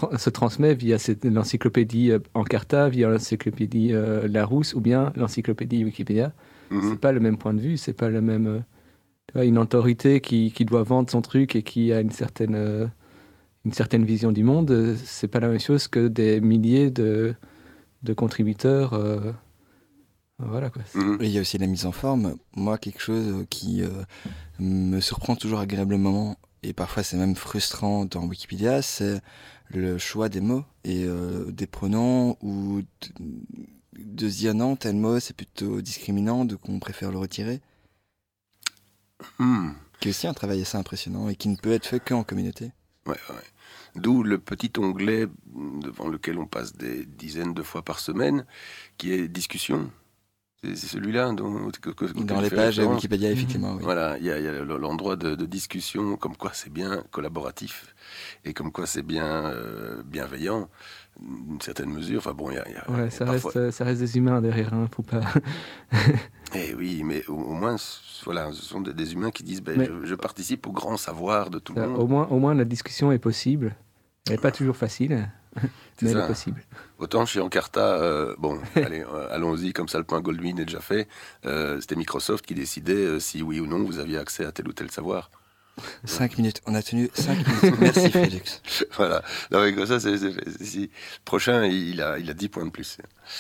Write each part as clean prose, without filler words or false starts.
se transmet via l'encyclopédie Encarta, via l'encyclopédie Larousse ou bien l'encyclopédie Wikipédia. C'est pas le même point de vue, c'est pas le même... tu vois, une autorité qui doit vendre son truc et qui a une certaine vision du monde, c'est pas la même chose que des milliers de contributeurs. Voilà quoi. Il y a aussi la mise en forme. Moi, quelque chose qui me surprend toujours agréablement, et parfois c'est même frustrant dans Wikipédia, c'est le choix des mots et des pronoms, ou de se dire non, tel mot c'est plutôt discriminant, donc on préfère le retirer. Qui est aussi un travail assez impressionnant et qui ne peut être fait qu'en communauté. Ouais. D'où le petit onglet devant lequel on passe des dizaines de fois par semaine, qui est discussion. C'est celui-là dans les pages Wikipédia, effectivement. Oui. Voilà, il y a l'endroit de discussion, comme quoi c'est bien collaboratif et comme quoi c'est bien bienveillant, d'une certaine mesure. Enfin bon, ça reste des humains derrière, hein, faut pas. Eh oui, mais au moins, voilà, ce sont des humains qui disent je participe au grand savoir de tout le monde. Au moins, la discussion est possible. Elle n'est pas toujours facile, mais elle est possible. Autant chez Encarta, allez, allons-y, comme ça le point Goldwyn est déjà fait. C'était Microsoft qui décidait si oui ou non vous aviez accès à tel ou tel savoir. 5 minutes, on a tenu 5 minutes. Merci Félix. Voilà, non, mais comme ça, le prochain, il a 10 points de plus.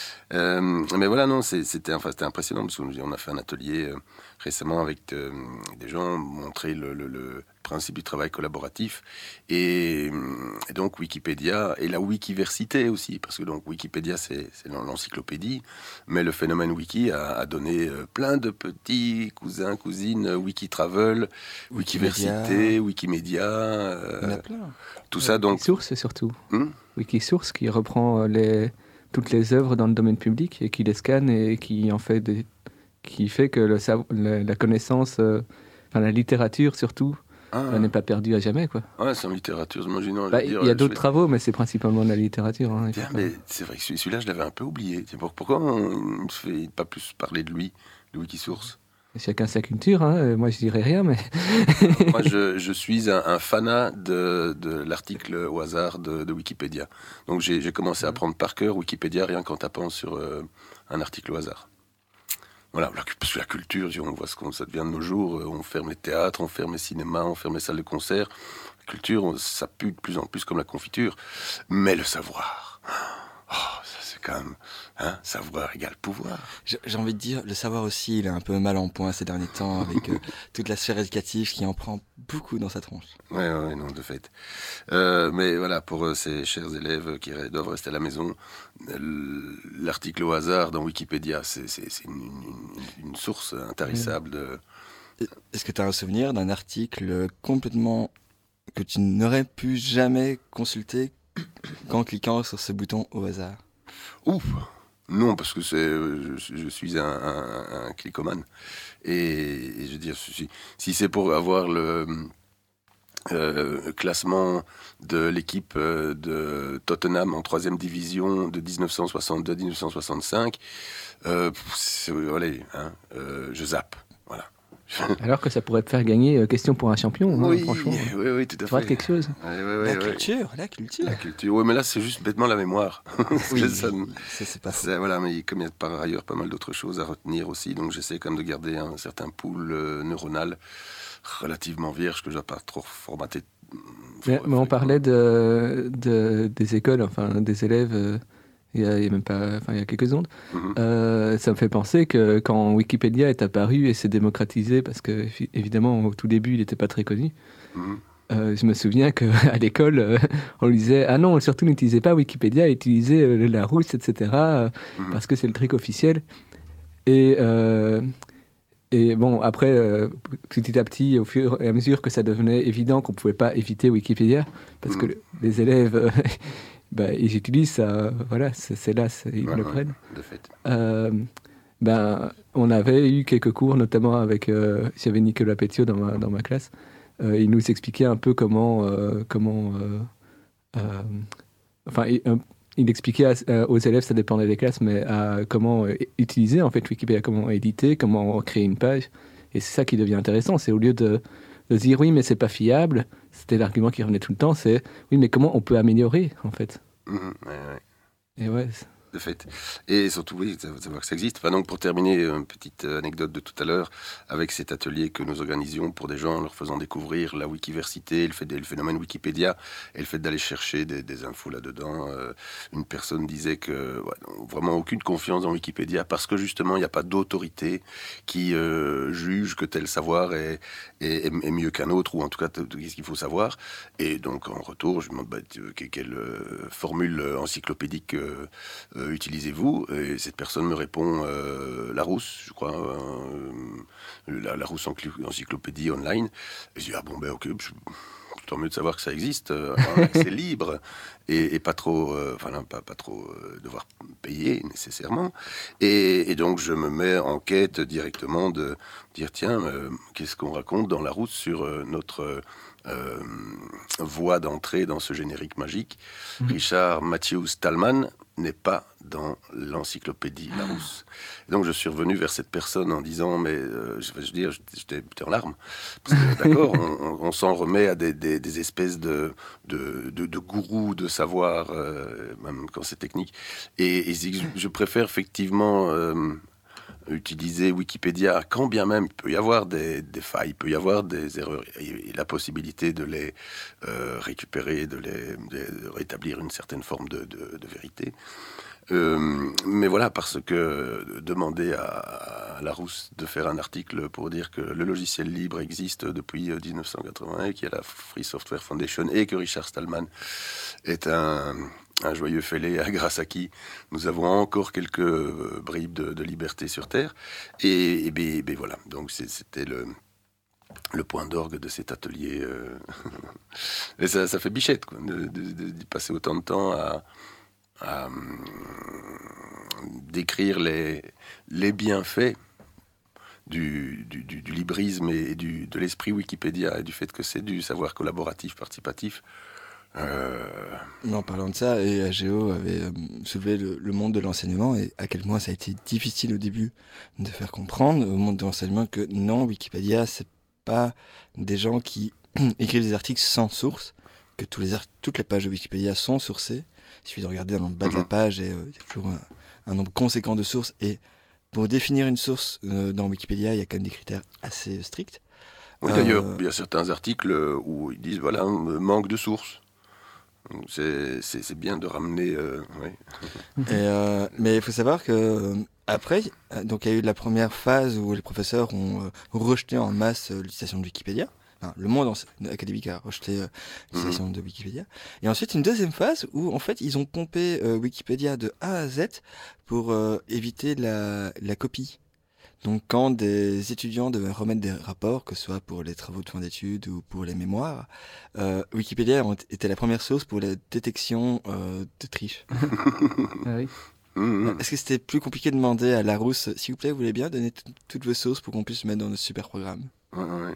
Mais voilà, non, c'était impressionnant, parce qu'on a fait un atelier récemment avec des gens, montrer le principe du travail collaboratif, et donc Wikipédia, et la wikiversité aussi, parce que donc Wikipédia c'est l'encyclopédie, mais le phénomène wiki a donné plein de petits cousins, cousines, Wikitravel, Wikiversité, Wikimedia, il y en a plein. Tout ça donc... Wikisource surtout. Wikisource qui reprend toutes les œuvres dans le domaine public et qui les scanne et qui en fait qui fait que la connaissance, la littérature surtout, elle n'est pas perdue à jamais, quoi. Ouais, c'est en littérature, imaginons. Il y a d'autres travaux, mais c'est principalement de la littérature. Hein, mais c'est vrai que celui-là, je l'avais un peu oublié. Pourquoi on ne fait pas plus parler de lui, de Wikisource? Chacun sa culture, hein. Moi je dirais rien, mais... Moi je suis un fanat de l'article au hasard de Wikipédia. Donc j'ai commencé à apprendre par cœur Wikipédia rien qu'en tapant sur un article au hasard. Voilà, parce que la culture, on voit ça devient de nos jours, on ferme les théâtres, on ferme les cinémas, on ferme les salles de concert. La culture, ça pue de plus en plus comme la confiture. Mais le savoir, ça c'est quand même, savoir égale pouvoir. J'ai envie de dire, le savoir aussi, il est un peu mal en point ces derniers temps, avec toute la sphère éducative qui en prend beaucoup dans sa tronche. Ouais, non, de fait. Mais voilà, pour ces chers élèves qui doivent rester à la maison, l'article au hasard dans Wikipédia, c'est une source intarissable de... Est-ce que tu as un souvenir d'un article complètement que tu n'aurais pu jamais consulter qu'en cliquant sur ce bouton au hasard? Ouf! Non, parce que je suis un clicomane. Et je veux dire, si c'est pour avoir le classement de l'équipe de Tottenham en 3e division de 1962-1965, je zappe. Voilà. Alors que ça pourrait te faire gagner question pour un champion, oui, franchement. Oui, tout à fait. Quelque chose. La culture. Oui, mais là, c'est juste bêtement la mémoire. Oui, c'est pas ça. Voilà, mais comme il y a par ailleurs pas mal d'autres choses à retenir aussi, donc j'essaie quand même de garder un certain pool neuronal relativement vierge que je ne dois pas trop formater. Mais on parlait des écoles, enfin des élèves... Il y a même pas, il y a quelques ondes. Ça me fait penser que quand Wikipédia est apparu et s'est démocratisé, parce que évidemment au tout début il n'était pas très connu. Je me souviens qu'à l'école on disait ah non, surtout n'utilisez pas Wikipédia, utilisez le Larousse, etc. Parce que c'est le truc officiel. Et bon, après, petit à petit, au fur et à mesure que ça devenait évident qu'on ne pouvait pas éviter Wikipédia, parce que les élèves, ils utilisent ça, voilà, c'est là, ils le prennent. De fait. On avait eu quelques cours, notamment avec, j'avais Nicolas Pétiot dans ma classe, il nous expliquait un peu il expliquait aux élèves, ça dépendait des classes, mais comment utiliser en fait Wikipédia, comment éditer, comment créer une page. Et c'est ça qui devient intéressant, c'est au lieu de de dire oui, mais c'est pas fiable. C'était l'argument qui revenait tout le temps, c'est oui, mais comment on peut améliorer, en fait. Et ouais. De fait. Et surtout, oui, savoir que ça existe. Enfin, donc, pour terminer, une petite anecdote de tout à l'heure, avec cet atelier que nous organisions pour des gens, leur faisant découvrir la Wikiversité, le phénomène Wikipédia, et le fait d'aller chercher des infos là-dedans. Une personne disait que vraiment aucune confiance dans Wikipédia, parce que justement, il n'y a pas d'autorité qui juge que tel savoir est mieux qu'un autre, ou en tout cas, qu'est-ce qu'il faut savoir. Et donc, en retour, je me demande quelle formule encyclopédique utilisez-vous? Et cette personne me répond Larousse, je crois, la Larousse encyclopédie online. Et je dis ok, tant mieux de savoir que ça existe, c'est libre et pas trop, pas trop devoir payer nécessairement. Et donc je me mets en quête directement de dire tiens, qu'est-ce qu'on raconte dans Larousse sur notre voie d'entrée dans ce générique magique. Richard Matthew Stallman n'est pas dans l'encyclopédie Larousse. Et donc je suis revenu vers cette personne en disant mais j'étais en larmes parce que d'accord, on s'en remet à des espèces de gourous de savoir, même quand c'est technique, et je préfère effectivement utiliser Wikipédia, quand bien même il peut y avoir des failles, il peut y avoir des erreurs, et la possibilité de les récupérer, de rétablir une certaine forme de vérité. Mais voilà, parce que demander à Larousse de faire un article pour dire que le logiciel libre existe depuis 1981 et qu'il y a la Free Software Foundation et que Richard Stallman est un joyeux fêlé grâce à qui nous avons encore quelques bribes de liberté sur Terre. Et voilà, donc c'était le point d'orgue de cet atelier. Et ça fait bichette, quoi, de passer autant de temps à décrire les bienfaits du librisme et de l'esprit Wikipédia et du fait que c'est du savoir collaboratif, participatif. En parlant de ça, et AGO avait soulevé le monde de l'enseignement et à quel point ça a été difficile au début de faire comprendre au monde de l'enseignement que non, Wikipédia, c'est pas des gens qui écrivent des articles sans source, que toutes les pages de Wikipédia sont sourcées. Il suffit de regarder dans le bas de la page et il y a toujours un nombre conséquent de sources. Et pour définir une source dans Wikipédia, il y a quand même des critères assez stricts. Oui, d'ailleurs, il y a certains articles où ils disent voilà, manque de sources. C'est bien de ramener. Mais il faut savoir que après, donc il y a eu la première phase où les professeurs ont rejeté en masse l'utilisation de Wikipédia. Enfin, le monde académique a rejeté l'utilisation de Wikipédia. Et ensuite, une deuxième phase où en fait ils ont pompé Wikipédia de A à Z pour éviter la copie. Donc quand des étudiants devaient remettre des rapports, que ce soit pour les travaux de fin d'études ou pour les mémoires, Wikipédia était la première source pour la détection de triche. Ah oui. Est-ce que c'était plus compliqué de demander à Larousse, s'il vous plaît, vous voulez bien donner toutes vos sources pour qu'on puisse mettre dans notre super programme? Ouais.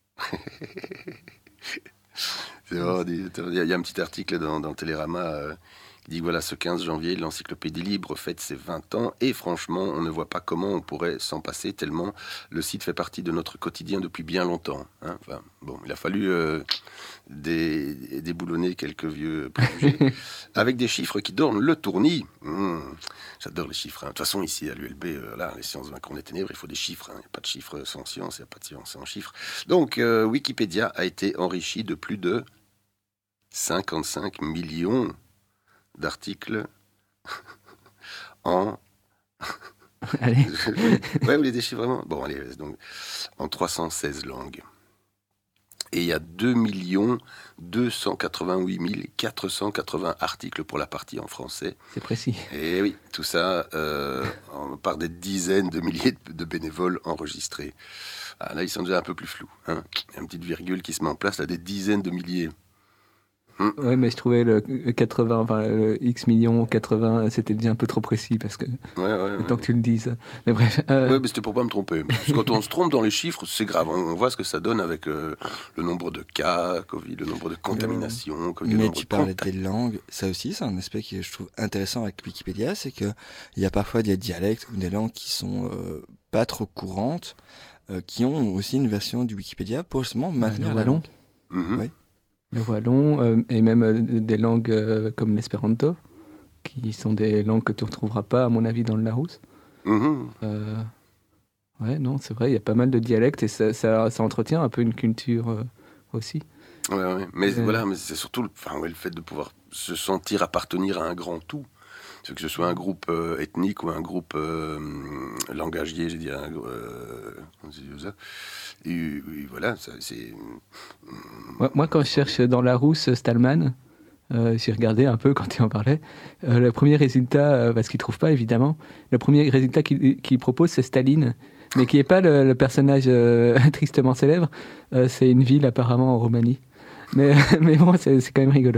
C'est vrai, il y a un petit article dans Télérama qui dit voilà, ce 15 janvier, l'encyclopédie libre fête ses 20 ans et franchement, on ne voit pas comment on pourrait s'en passer tellement le site fait partie de notre quotidien depuis bien longtemps. Hein. Enfin, bon, il a fallu déboulonner quelques vieux préjugés avec des chiffres qui donnent le tournis. J'adore les chiffres. Hein. De toute façon, ici à l'ULB, les sciences vaincront les ténèbres, il faut des chiffres. Hein. Il n'y a pas de chiffres sans science, il n'y a pas de science sans chiffres. Donc, Wikipédia a été enrichi de plus de 55 millions d'articles en... Allez. Ouais, vous les déchirez vraiment. Bon, allez, donc, en 316 langues. Et il y a 2 288 480 articles pour la partie en français. C'est précis. Et oui, tout ça par des dizaines de milliers de bénévoles enregistrés. Ah, là, ils sont déjà un peu plus flous. Hein. Il y a une petite virgule qui se met en place, là, des dizaines de milliers. Ouais, mais je trouvais le 80, enfin le X millions 80, c'était déjà un peu trop précis parce que tant que tu le dises. Mais bref. Ouais, mais c'était pour pas me tromper. Parce que quand on se trompe dans les chiffres, c'est grave. On voit ce que ça donne avec le nombre de cas, Covid, le nombre de contaminations. Mais tu parlais des langues, ça aussi, c'est un aspect que je trouve intéressant avec Wikipédia, c'est que il y a parfois des dialectes ou des langues qui sont pas trop courantes, qui ont aussi une version du Wikipédia pour justement maintenir la langue. Oui. Le wallon, et même des langues comme l'espéranto, qui sont des langues que tu ne retrouveras pas, à mon avis, dans le Larousse. Ouais, non, c'est vrai, il y a pas mal de dialectes et ça entretient un peu une culture aussi. Ouais. Mais voilà, mais c'est surtout le fait de pouvoir se sentir appartenir à un grand tout. Que ce soit un groupe ethnique ou un groupe langagier, j'ai dit, on dit ça. Et voilà, ça, c'est... Moi, quand je cherche dans Larousse Stallman, j'ai regardé un peu quand tu en parlais. Le premier résultat, parce qu'il ne trouve pas évidemment, le premier résultat qu'il propose, c'est Staline, mais qui n'est pas le personnage tristement célèbre. C'est une ville apparemment en Roumanie. Mais bon, c'est quand même rigolo.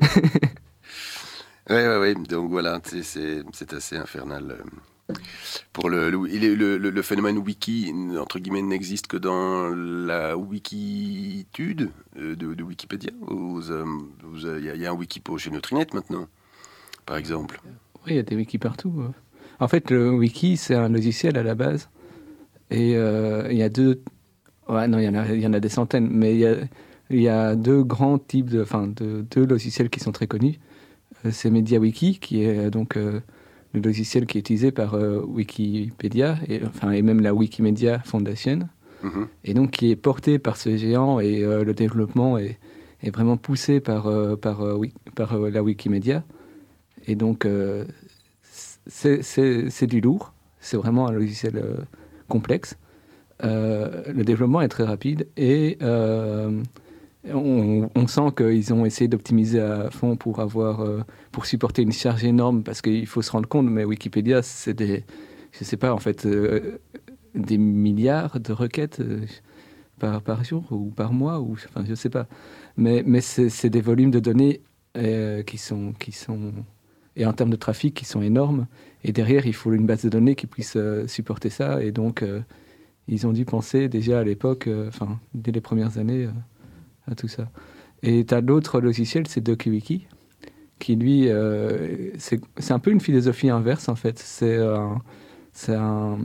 Oui. Donc voilà, c'est assez infernal. Pour le phénomène wiki, entre guillemets, n'existe que dans la wikitude de Wikipédia. Il y a un wikipo chez Neutrinet maintenant, par exemple. Oui, il y a des wikis partout. En fait, le wiki, c'est un logiciel à la base. Et il y a deux... Ouais, non, il y en a des centaines. Mais il y a deux grands types deux logiciels qui sont très connus. C'est MediaWiki, qui est donc... le logiciel qui est utilisé par Wikipédia et même la Wikimedia Foundation, et donc qui est porté par ce géant et le développement est vraiment poussé par la Wikimedia. Et donc c'est du lourd, c'est vraiment un logiciel complexe. Le développement est très rapide et on sent qu'ils ont essayé d'optimiser à fond pour supporter une charge énorme, parce qu'il faut se rendre compte, mais Wikipédia, c'est des milliards de requêtes par jour ou par mois, je sais pas. Mais c'est des volumes de données qui sont, et en termes de trafic, qui sont énormes. Et derrière, il faut une base de données qui puisse supporter ça. Et donc, ils ont dû penser déjà à l'époque, dès les premières années, à tout ça. Et tu as l'autre logiciel, c'est DokuWiki, qui lui, c'est un peu une philosophie inverse en fait. C'est un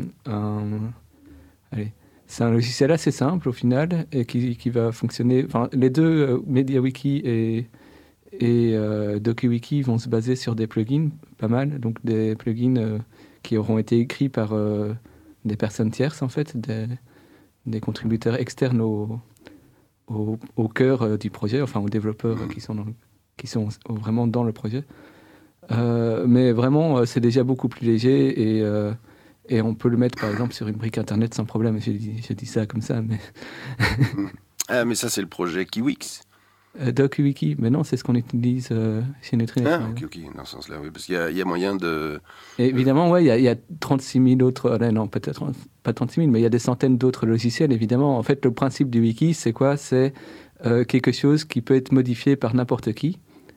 logiciel assez simple au final et qui va fonctionner. Les deux, MediaWiki et DokuWiki, vont se baser sur des plugins, pas mal, donc des plugins qui auront été écrits par des personnes tierces en fait, des contributeurs externes au cœur du projet, aux développeurs qui sont vraiment dans le projet. Mais vraiment, c'est déjà beaucoup plus léger et on peut le mettre, par exemple, sur une brique Internet sans problème. J'ai dit ça comme ça, mais... mais ça, c'est le projet Kiwix. DokuWiki, mais non, c'est ce qu'on utilise chez Neutrinet. Ok, dans ce sens-là, oui, parce qu'il y a moyen de... Et évidemment, il y a 36 000 autres... non, peut-être pas 36 000, mais il y a des centaines d'autres logiciels, évidemment. En fait, le principe du wiki, c'est quoi ? C'est quelque chose qui peut être modifié par n'importe qui,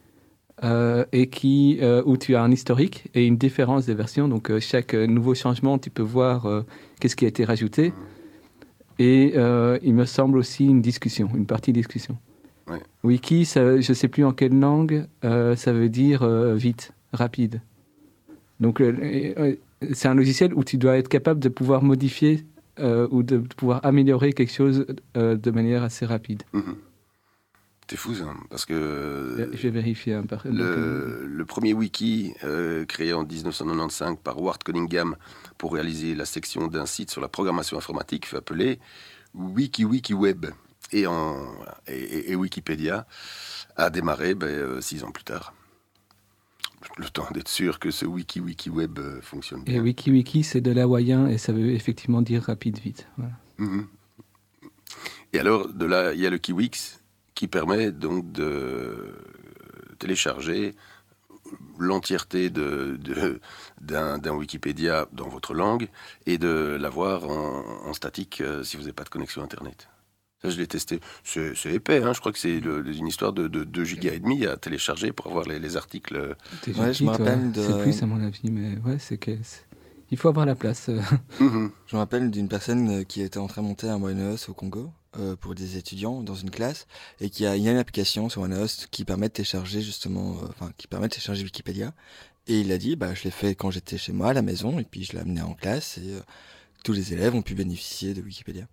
et où tu as un historique et une différence des versions. Donc, chaque nouveau changement, tu peux voir qu'est-ce qui a été rajouté. Et il me semble aussi une partie discussion. Ouais. Wiki, je ne sais plus en quelle langue, ça veut dire vite, rapide. Donc, c'est un logiciel où tu dois être capable de pouvoir modifier ou de pouvoir améliorer quelque chose de manière assez rapide. C'est fou ça, parce que... Je vais vérifier. Le premier wiki créé en 1995 par Ward Cunningham pour réaliser la section d'un site sur la programmation informatique fut appelé WikiWeb. Et Wikipédia a démarré 6 ans plus tard. Le temps d'être sûr que ce WikiWeb fonctionne bien. Et WikiWiki, c'est de l'hawaïen et ça veut effectivement dire rapide, vite. Voilà. Et alors, de là, il y a le Kiwix qui permet donc de télécharger l'entièreté d'un Wikipédia dans votre langue et de l'avoir en statique si vous n'avez pas de connexion Internet. Ça, je l'ai testé. C'est épais, hein. Je crois que c'est une histoire de 2 gigas et demi à télécharger pour avoir les articles. Ouais, je me rappelle C'est plus à mon avis, mais ouais, il faut avoir la place. Je me rappelle d'une personne qui était en train de monter un OneHost au Congo pour des étudiants dans une classe et il y a une application sur OneHost qui permet de télécharger Wikipédia. Et il a dit, je l'ai fait quand j'étais chez moi à la maison et puis je l'ai amené en classe et tous les élèves ont pu bénéficier de Wikipédia.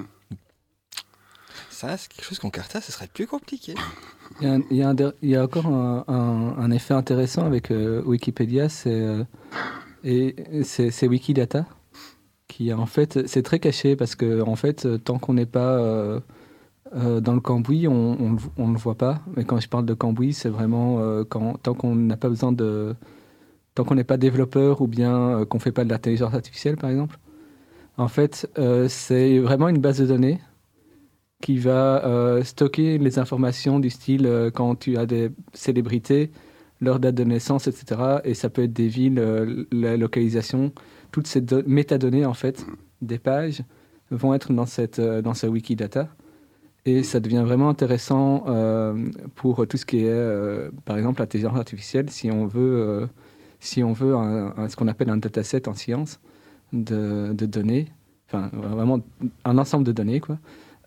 Ça, c'est quelque chose qu'en Carta, ce serait plus compliqué. Il y a encore un effet intéressant avec Wikipédia, c'est Wikidata, qui en fait, c'est très caché parce que en fait, tant qu'on n'est pas dans le cambouis, on ne le voit pas. Mais quand je parle de cambouis, c'est vraiment tant qu'on n'a pas besoin de, tant qu'on n'est pas développeur ou bien qu'on fait pas de l'intelligence artificielle, par exemple. En fait, c'est vraiment une base de données qui va stocker les informations du style quand tu as des célébrités, leur date de naissance, etc. Et ça peut être des villes, la localisation. Toutes ces métadonnées, en fait, des pages, vont être dans ce Wikidata. Et ça devient vraiment intéressant pour tout ce qui est, par exemple, l'intelligence artificielle, si on veut ce qu'on appelle un dataset en sciences de données, enfin, vraiment un ensemble de données, quoi.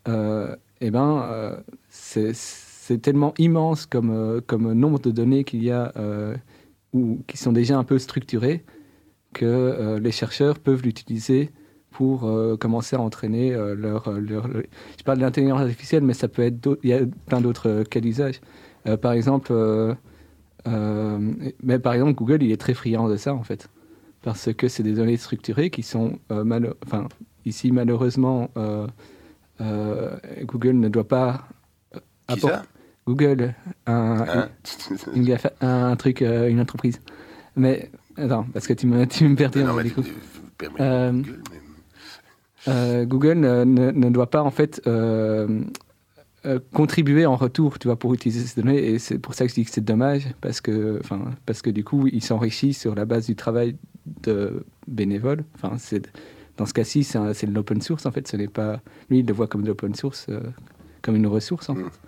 C'est tellement immense comme nombre de données qu'il y a ou qui sont déjà un peu structurées que les chercheurs peuvent l'utiliser pour commencer à entraîner je parle de l'intelligence artificielle, mais ça peut être il y a plein d'autres cas d'usage. Par exemple, Google, il est très friand de ça, en fait, parce que c'est des données structurées qui sont ici, malheureusement, Google ne doit pas apporter. Google, un truc, une entreprise. Mais attends, parce que tu me perdais. Google ne doit pas en fait contribuer en retour, tu vois, pour utiliser ces données. Et c'est pour ça que je dis que c'est dommage, parce que du coup, il s'enrichit sur la base du travail de bénévoles. Enfin, dans ce cas-ci, c'est de l'open source, en fait. Ce n'est pas... Lui, il le voit comme de l'open source, comme une ressource, en fait.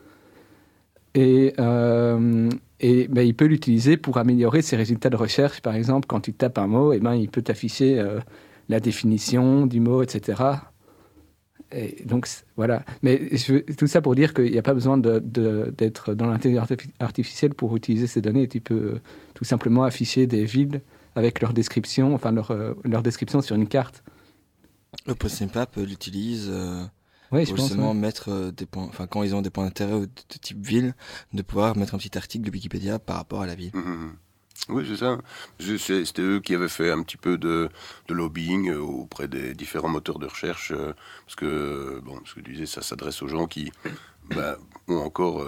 Et il peut l'utiliser pour améliorer ses résultats de recherche. Par exemple, quand tu tapes un mot, il peut t'afficher la définition du mot, etc. Et donc, voilà. Mais tout ça pour dire qu'il n'y a pas besoin d'être dans l'intelligence artificielle pour utiliser ces données. Tu peux tout simplement afficher des villes avec leur description, leur description sur une carte. OpenStreetMap l'utilise pour justement mettre des points, quand ils ont des points d'intérêt de type ville, de pouvoir mettre un petit article de Wikipédia par rapport à la ville. Oui, c'est ça. C'était eux qui avaient fait un petit peu de lobbying auprès des différents moteurs de recherche, parce que ce que tu disais, ça s'adresse aux gens qui ont encore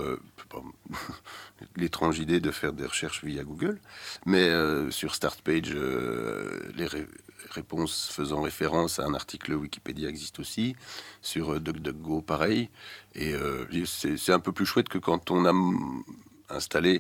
l'étrange idée de faire des recherches via Google, mais sur StartPage, les réponses faisant référence à un article Wikipédia existent aussi. Sur DuckDuckGo, pareil. Et c'est un peu plus chouette que quand on a installé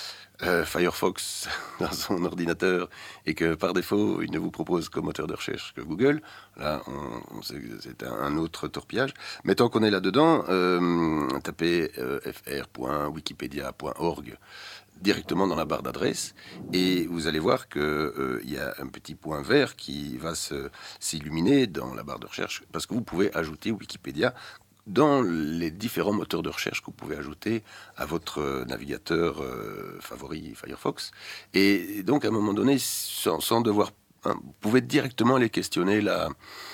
Firefox dans son ordinateur et que par défaut il ne vous propose comme moteur de recherche que Google. Là, c'est un autre torpillage. Mais tant qu'on est là-dedans, tapez fr.wikipedia.org directement dans la barre d'adresse et vous allez voir que y a un petit point vert qui va s'illuminer dans la barre de recherche parce que vous pouvez ajouter Wikipédia dans les différents moteurs de recherche que vous pouvez ajouter à votre navigateur favori Firefox. Et donc, à un moment donné, sans devoir... vous pouvez directement aller questionner la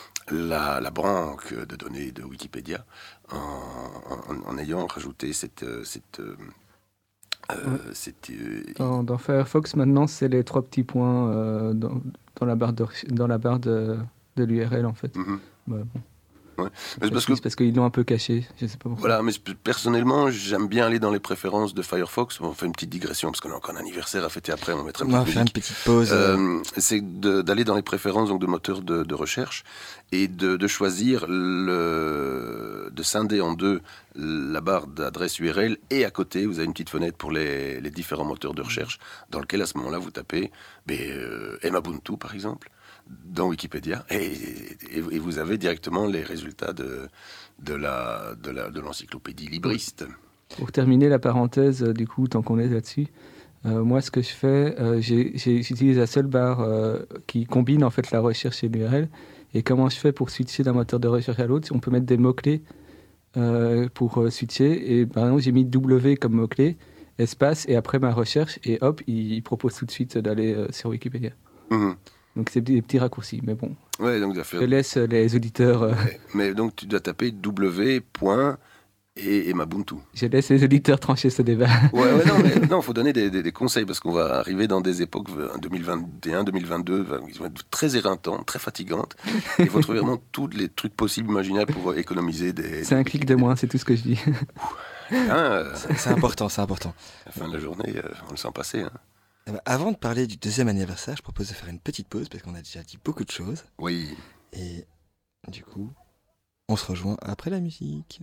banque de données de Wikipédia en ayant rajouté dans Firefox, maintenant, c'est les 3 petits points dans la barre de l'URL, en fait. Ouais. Parce qu'ils l'ont un peu caché, je sais pas pourquoi. Voilà, mais personnellement, j'aime bien aller dans les préférences de Firefox. On fait une petite digression parce qu'on a encore un anniversaire à fêter après. On va mettre une petite pause. C'est d'aller dans les préférences donc de moteurs de recherche et de choisir de scinder en deux la barre d'adresse URL et à côté vous avez une petite fenêtre pour les différents moteurs de recherche dans lequel à ce moment-là vous tapez Mabuntu par exemple. dans Wikipédia et vous avez directement les résultats de l'encyclopédie libriste. Pour terminer la parenthèse, du coup, tant qu'on est là-dessus, moi, ce que je fais, j'utilise la seule barre qui combine en fait la recherche et l'URL. Et comment je fais pour switcher d'un moteur de recherche à l'autre? On peut mettre des mots-clés pour switcher. Et par exemple, j'ai mis W comme mot-clé, espace, et après ma recherche, et hop, il propose tout de suite d'aller sur Wikipédia. Donc c'est des petits raccourcis, mais bon. Ouais, donc je laisse les auditeurs... Ouais, mais donc tu dois taper W. Et Mabuntu. Je laisse les auditeurs trancher ce débat. Non, faut donner des conseils parce qu'on va arriver dans des époques 2021, 2022, qui vont être très éreintants, très fatigantes. Il faut trouver vraiment tous les trucs possibles, imaginables pour économiser C'est un clic de moins, c'est tout ce que je dis. C'est important, c'est important. À la fin de la journée, on le sent passer. Hein. Avant de parler du 2e anniversaire, je propose de faire une petite pause parce qu'on a déjà dit beaucoup de choses. Oui. Et du coup, on se rejoint après la musique.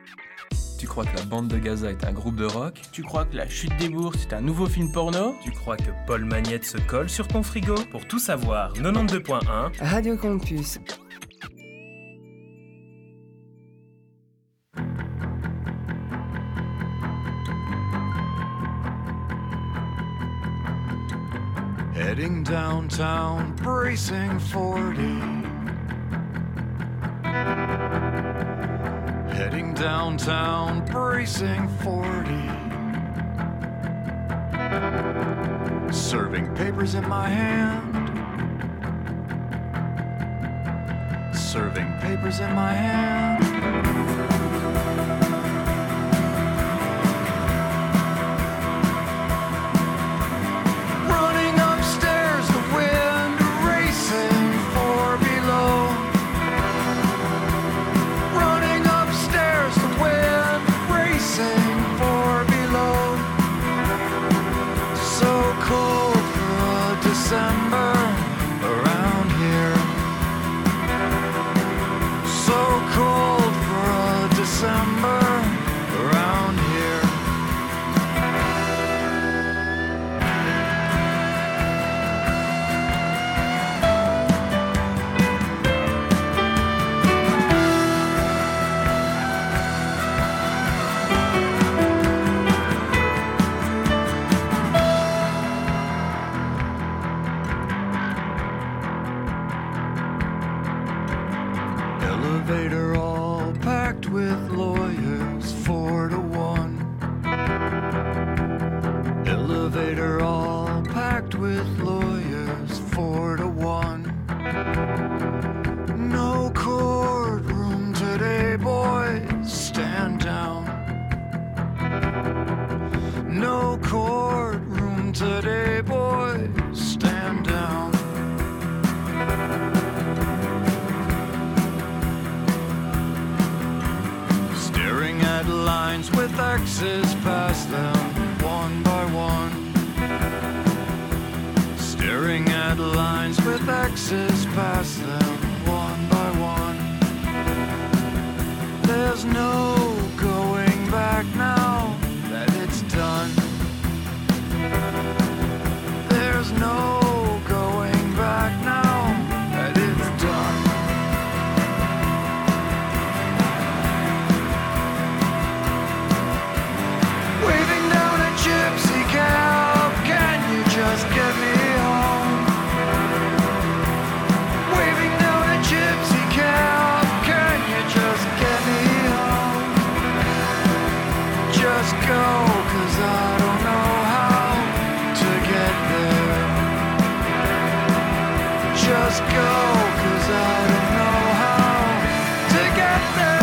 Tu crois que la bande de Gaza est un groupe de rock? Tu crois que La Chute des Bourses est un nouveau film porno? Tu crois que Paul Magnette se colle sur ton frigo? Pour tout savoir, 92.1 Radio Campus. Heading downtown, bracing 40. Heading downtown, bracing 40. Serving papers in my hand. Serving papers in my hand. December around here, so cold for a December around here. Elevator all packed with lawyers, 4 to 1. Elevator all packed with lawyers, 4 to 1. No courtroom today, boys, stand down. No courtroom today, boys, stand down. Staring at lines with X's past them, one by one. Staring at lines with X's past them, one by one. There's no going back now that it's done. There's no going back now that it's done. Waving down a gypsy cab, can you just get me home? Waving down a gypsy cab, can you just get me home? Just go, 'cause I don't know how to get there. Just go, 'cause I don't know how to get there.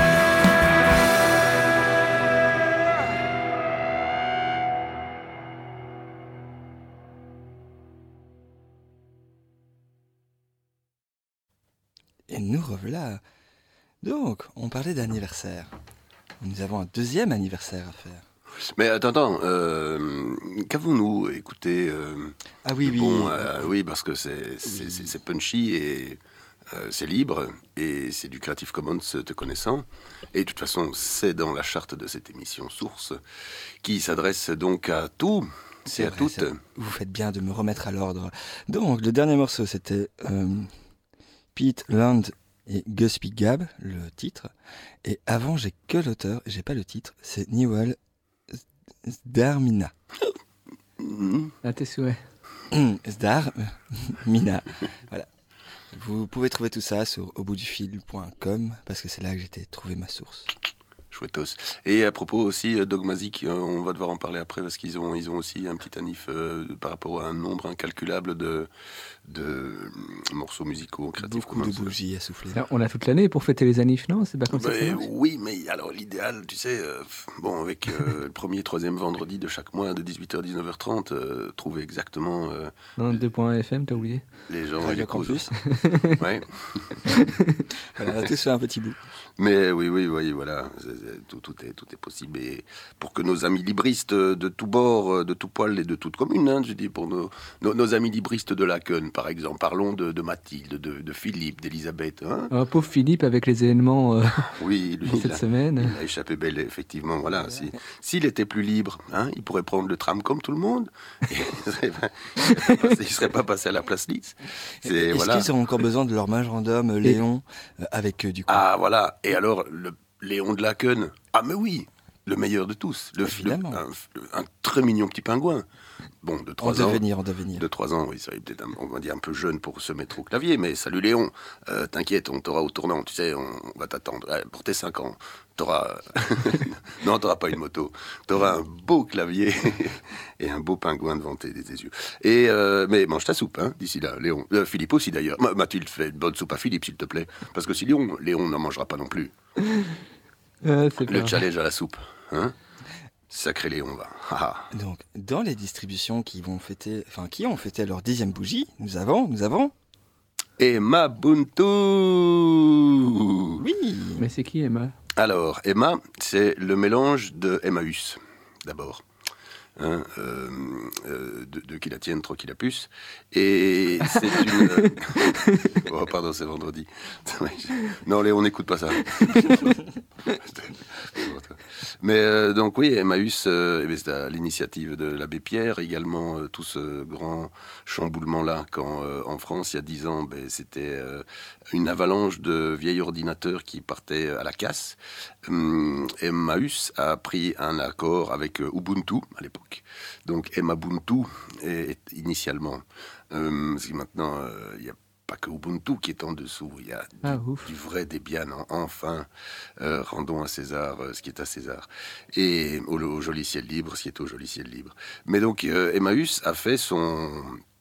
Et nous revoilà. Donc, on parlait d'anniversaire. Nous avons un deuxième anniversaire à faire. Mais attends, qu'avons-nous écouté Ah oui, oui. Bon, oui, parce que c'est punchy et c'est libre et c'est du Creative Commons te connaissant. Et de toute façon, c'est dans la charte de cette émission Source qui s'adresse donc à tous et à vrai, toutes. Vous faites bien de me remettre à l'ordre. Donc, le dernier morceau, c'était Pete Land et Guspy Gab, le titre. Et avant, j'ai que l'auteur, j'ai pas le titre, c'est Newell Zdarmina. À tes souhaits. Zdarmina. Voilà. Vous pouvez trouver tout ça sur auboutdufil.com parce que c'est là que j'ai trouvé ma source. Chouettos. Et à propos aussi, Dogmazic, on va devoir en parler après parce qu'ils ont aussi un petit anif par rapport à un nombre incalculable de morceaux musicaux créatifs. Beaucoup de bougies à souffler. Alors, on a toute l'année pour fêter les anifs, non? C'est pas comme ça que ça marche? Oui, mais alors l'idéal, tu sais, bon, avec le premier et troisième vendredi de chaque mois de 18h à 19h30, trouver exactement... 92.fm, t'as oublié? Les gens Radio et les causes. Campus. Ouais. Voilà, on a tous fait un petit bout. Mais oui, voilà, tout est possible. Et pour que nos amis libristes de tous bords, de tout poil et de toute commune, je dis pour nos amis libristes de Laken, par exemple. Parlons de Mathilde, de Philippe, d'Elisabeth. Hein. Pauvre Philippe avec les événements oui, lui, cette semaine. Il a échappé belle, effectivement. Voilà. S'il était plus libre, hein, il pourrait prendre le tram comme tout le monde. Et il ne serait pas passé à la place Lys. Est-ce qu'ils auront encore besoin de leur mage random, Léon, avec du coup... Ah, voilà. Et alors, le Léon de Laken. Ah, mais oui, le meilleur de tous. Un très mignon petit pingouin. Bon, de 3 ans. En devenir. De 3 ans, oui, ça est peut-être, on va dire, un peu jeune pour se mettre au clavier. Mais salut Léon, t'inquiète, on t'aura au tournant, tu sais, on va t'attendre. Pour tes 5 ans, t'auras... non, t'auras pas une moto. T'auras un beau clavier et un beau pingouin devant tes yeux. Mais mange ta soupe, hein, d'ici là, Léon. Philippe aussi, d'ailleurs. Mathilde, fais une bonne soupe à Philippe, s'il te plaît. Parce que si Léon n'en mangera pas non plus. Le challenge à la soupe, hein. Sacré Léon, va. Donc, dans les distributions qui ont fêté leur 10e bougie, nous avons... Emma Buntu. Oui. Mais c'est qui Emma? Alors, Emma, c'est le mélange de Emmaüs, d'abord. Hein, de qui la tienne, trop qui la puce. Et c'est une... oh, pardon, c'est vendredi. Non, Léon, n'écoute pas ça. Mais donc oui, Emmaüs, c'est à l'initiative de l'abbé Pierre, également tout ce grand chamboulement-là, quand en France, il y a 10 ans, c'était une avalanche de vieils ordinateurs qui partaient à la casse. Emmaüs a pris un accord avec Ubuntu, à l'époque. Donc Emabuntu, initialement. Parce que maintenant, il n'y a pas que Ubuntu qui est en dessous, il y a du vrai Debian, enfin, rendons à César ce qui est à César, et au joli ciel libre ce qui est au joli ciel libre. Mais donc Emmaüs a fait son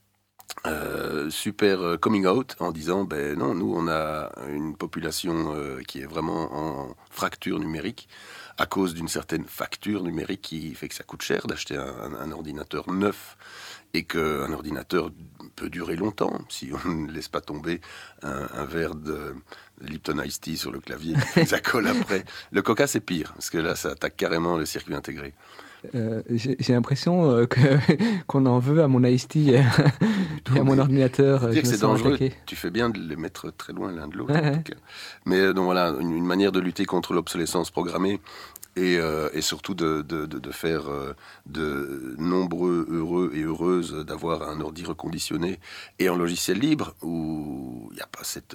super coming out en disant non, nous on a une population qui est vraiment en fracture numérique à cause d'une certaine facture numérique qui fait que ça coûte cher d'acheter un ordinateur neuf, et qu'un ordinateur peut durer longtemps si on ne laisse pas tomber un verre de Lipton Ice Tea sur le clavier, ça colle après. Le Coca, c'est pire, parce que là, ça attaque carrément le circuit intégré. J'ai l'impression qu'on en veut à mon Ice Tea et à mon ordinateur. Dire que c'est dangereux, attaqué. Tu fais bien de les mettre très loin l'un de l'autre. Ouais. Mais donc voilà, une manière de lutter contre l'obsolescence programmée, et surtout de faire de nombreux heureux et heureuses d'avoir un ordi reconditionné et en logiciel libre, où il n'y a pas cette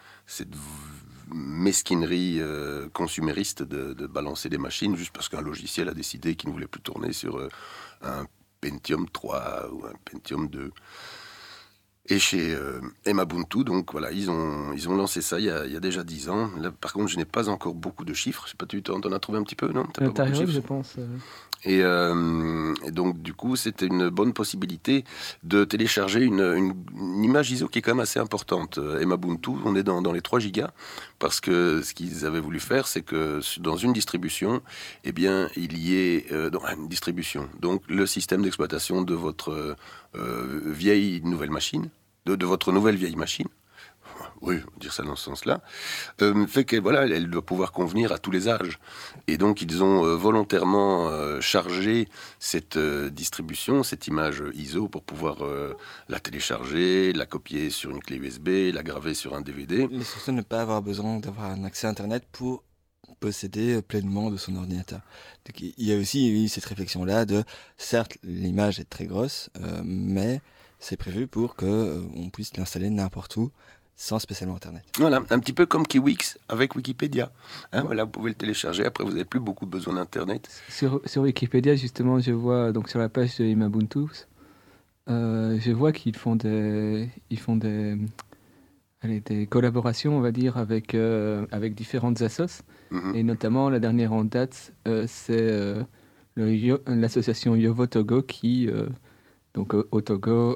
mesquinerie consumériste de balancer des machines juste parce qu'un logiciel a décidé qu'il ne voulait plus tourner sur un Pentium 3 ou un Pentium 2. Et chez Emabuntu, donc voilà, ils ont lancé ça il y a déjà 10 ans. Là, par contre, je n'ai pas encore beaucoup de chiffres. Je sais pas, tu t'en as trouvé un petit peu, non? T'arrives, je pense. Et donc, du coup, c'était une bonne possibilité de télécharger une image ISO qui est quand même assez importante. Emabuntu, on est dans les 3 gigas, parce que ce qu'ils avaient voulu faire, c'est que dans une distribution, eh bien, il y ait une distribution. Donc, le système d'exploitation de votre vieille nouvelle machine, de votre nouvelle vieille machine, oui, on va dire ça dans ce sens-là, fait que voilà, elle doit pouvoir convenir à tous les âges. Et donc ils ont volontairement chargé cette distribution, cette image ISO, pour pouvoir la télécharger, la copier sur une clé USB, la graver sur un DVD. Mais surtout ne pas avoir besoin d'avoir un accès Internet pour posséder pleinement de son ordinateur. Donc, il y a aussi eu cette réflexion-là de, certes, l'image est très grosse, mais c'est prévu pour qu'on puisse l'installer n'importe où, sans spécialement Internet. Voilà, un petit peu comme Kiwix avec Wikipédia. Voilà, vous pouvez le télécharger, après vous n'avez plus beaucoup besoin d'Internet. Sur Wikipédia, justement, je vois, donc sur la page de Emabuntu, je vois qu'ils font des collaborations, on va dire, avec différentes assos. Mm-hmm. Et notamment, la dernière en date, c'est l'association Yovo Togo qui, donc au Togo,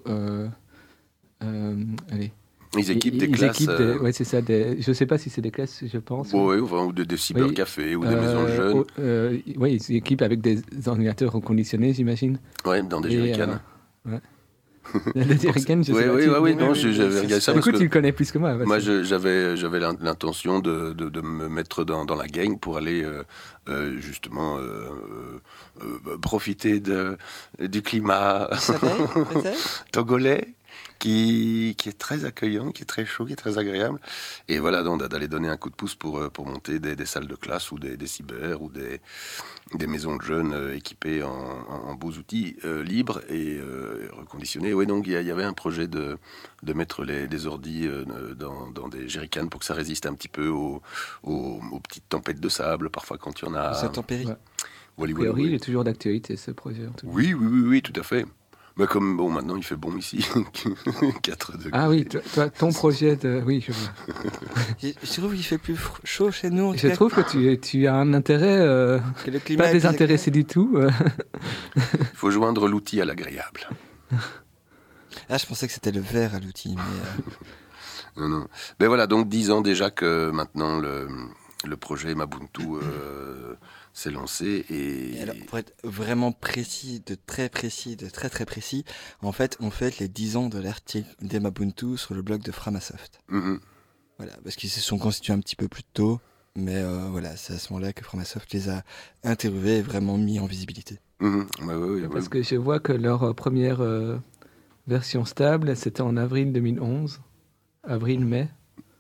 ils équipent des classes. Ouais, c'est ça. Je ne sais pas si c'est des classes, je pense. Oui, ou des cybercafés, ou des maisons de jeunes. Oui, ils équipent avec des ordinateurs reconditionnés, j'imagine. Oui, dans des jerrycans. Ouais. Des jerrycans, je sais pas. Oui, non, j'avais regardé ça. Du coup, tu le connais plus que moi. Moi, j'avais l'intention de me mettre dans la gang pour aller justement profiter du climat togolais. qui est très accueillant, qui est très chaud, qui est très agréable. Et voilà, donc d'aller donner un coup de pouce pour monter des salles de classe ou des cyber ou des maisons de jeunes équipées en beaux outils libres et reconditionnés. Oui, donc il y avait un projet de mettre des ordis dans des jerrycans pour que ça résiste un petit peu aux petites tempêtes de sable, parfois quand il y en a. Les intempéries. Ouais. Voilà, A priori, il est toujours d'actualité, ce projet. En tout cas. Oui, tout à fait. Mais comme maintenant il fait bon ici, 4 degrés. Ah oui, toi, ton projet de... Oui, je vois. Je trouve qu'il fait plus chaud chez nous. Je trouve que tu as un intérêt, que le climat pas est désintéressé du tout. Il faut joindre l'outil à l'agréable. Ah, je pensais que c'était le verre à l'outil. Mais Non. Mais voilà, donc 10 ans déjà que maintenant le projet Mabuntu s'est lancé. Et alors, pour être vraiment précis, de très très précis, en fait, on fête les 10 ans de l'article des Mabuntu sur le blog de Framasoft. Mhm. Voilà, parce qu'ils se sont constitués un petit peu plus tôt, mais voilà, c'est à ce moment-là que Framasoft les a interviewés et vraiment mis en visibilité. Mhm. Ouais. Parce que je vois que leur première version stable, c'était en avril 2011. Avril-mai.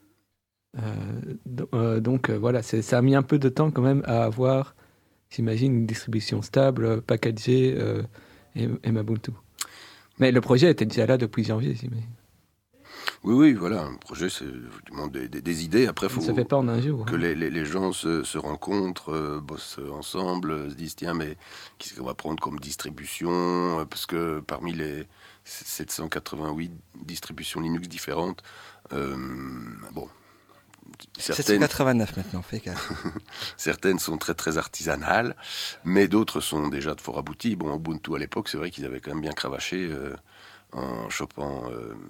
Donc voilà, ça a mis un peu de temps quand même à avoir, j'imagine, une distribution stable, packagée et Mabuntu. Mais le projet était déjà là depuis janvier, j'imagine. Oui, voilà, un projet, c'est effectivement des idées. Après, il faut Ça ne se fait pas en un jour. que les gens se rencontrent, bossent ensemble, se disent, tiens, mais qu'est-ce qu'on va prendre comme distribution ? Parce que parmi les 788 distributions Linux différentes, bon... 789 maintenant, fait gaffe. Certaines sont très très artisanales, mais d'autres sont déjà de fort abouties. Bon, Ubuntu à l'époque, c'est vrai qu'ils avaient quand même bien cravaché en chopant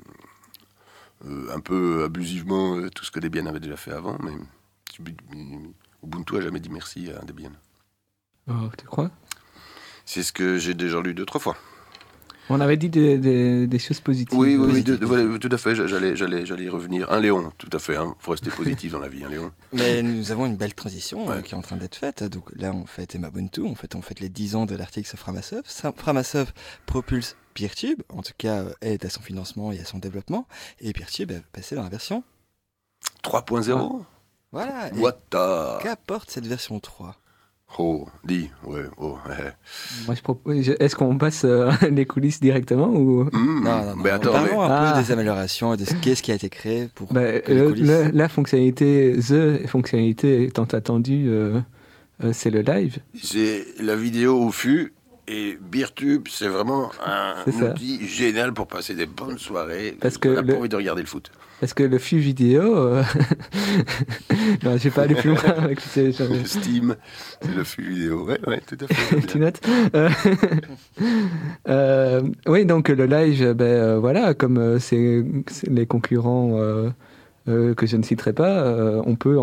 un peu abusivement tout ce que Debian avait déjà fait avant, mais Ubuntu a jamais dit merci à Debian. Oh, tu crois ? C'est ce que j'ai déjà lu 2-3 fois. On avait dit des choses positives. Oui, voilà, tout à fait, j'allais y revenir. Un Léon, tout à fait, faut rester positif dans la vie, un Léon. Mais nous avons une belle transition qui est en train d'être faite. Donc là, on fête Mabuntu, on fête les 10 ans de l'article sur Framasoft. Framasoft propulse Peertube, en tout cas aide à son financement et à son développement. Et Peertube est passé dans la version 3.0. Voilà. Et What the... qu'apporte cette version 3 ? Oh, dis, ouais. Moi, je propose. Est-ce qu'on passe les coulisses directement ou... Non. Mais attends, parlons un peu des améliorations et de ce qui a été créé pour les coulisses. La fonctionnalité tant attendue, c'est le live. C'est la vidéo au fût et Peertube, c'est vraiment un outil génial pour passer des bonnes soirées. Parce que on n'a pas envie de regarder le foot. Parce que le flux vidéo... non, je vais pas aller plus loin avec ces choses. Le Steam, c'est le flux vidéo. Ouais, tout à fait. Tu notes oui, donc le live, voilà, comme c'est les concurrents que je ne citerai pas, on peut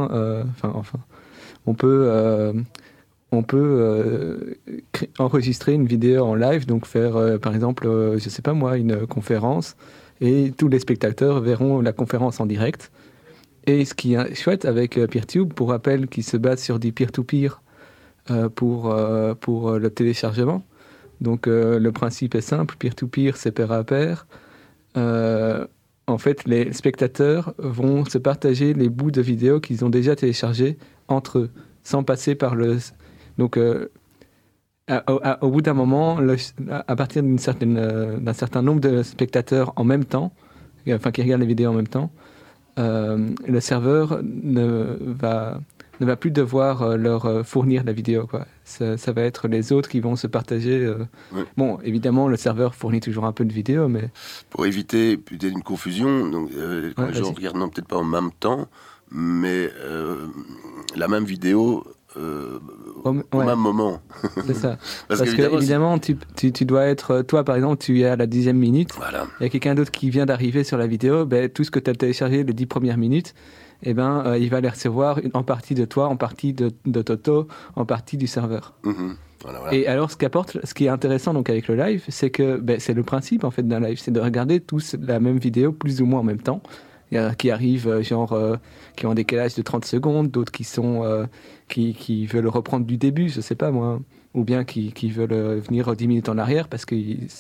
on peut enregistrer une vidéo en live, donc faire, par exemple, je sais pas moi, une conférence, et tous les spectateurs verront la conférence en direct. Et ce qui est chouette avec Peertube, pour rappel, qui se base sur du peer-to-peer pour le téléchargement. Donc le principe est simple, peer-to-peer, c'est pair à pair. En fait, les spectateurs vont se partager les bouts de vidéos qu'ils ont déjà téléchargés entre eux, sans passer par le... Donc, au bout d'un moment, à partir d'un certain nombre de spectateurs en même temps, enfin qui regardent les vidéos en même temps, le serveur ne va plus devoir leur fournir la vidéo, quoi. Ça va être les autres qui vont se partager. Ouais. Bon, évidemment, le serveur fournit toujours un peu de vidéo, mais... Pour éviter peut-être une confusion, donc, quand les gens regardent peut-être pas en même temps, mais la même vidéo... au même moment. C'est ça. Parce que évidemment, tu dois être... Toi, par exemple, tu es à la 10e minute. Voilà. Il y a quelqu'un d'autre qui vient d'arriver sur la vidéo. Tout ce que tu as téléchargé les 10 premières minutes, il va les recevoir en partie de toi, en partie de Toto, en partie du serveur. Mm-hmm. Voilà. Et alors, ce qui est intéressant donc, avec le live, c'est que c'est le principe en fait, d'un live. C'est de regarder tous la même vidéo plus ou moins en même temps. Il y a qui arrivent, qui ont un décalage de 30 secondes, d'autres qui veulent reprendre du début, je sais pas moi, ou bien qui veulent venir 10 minutes en arrière parce qu'ils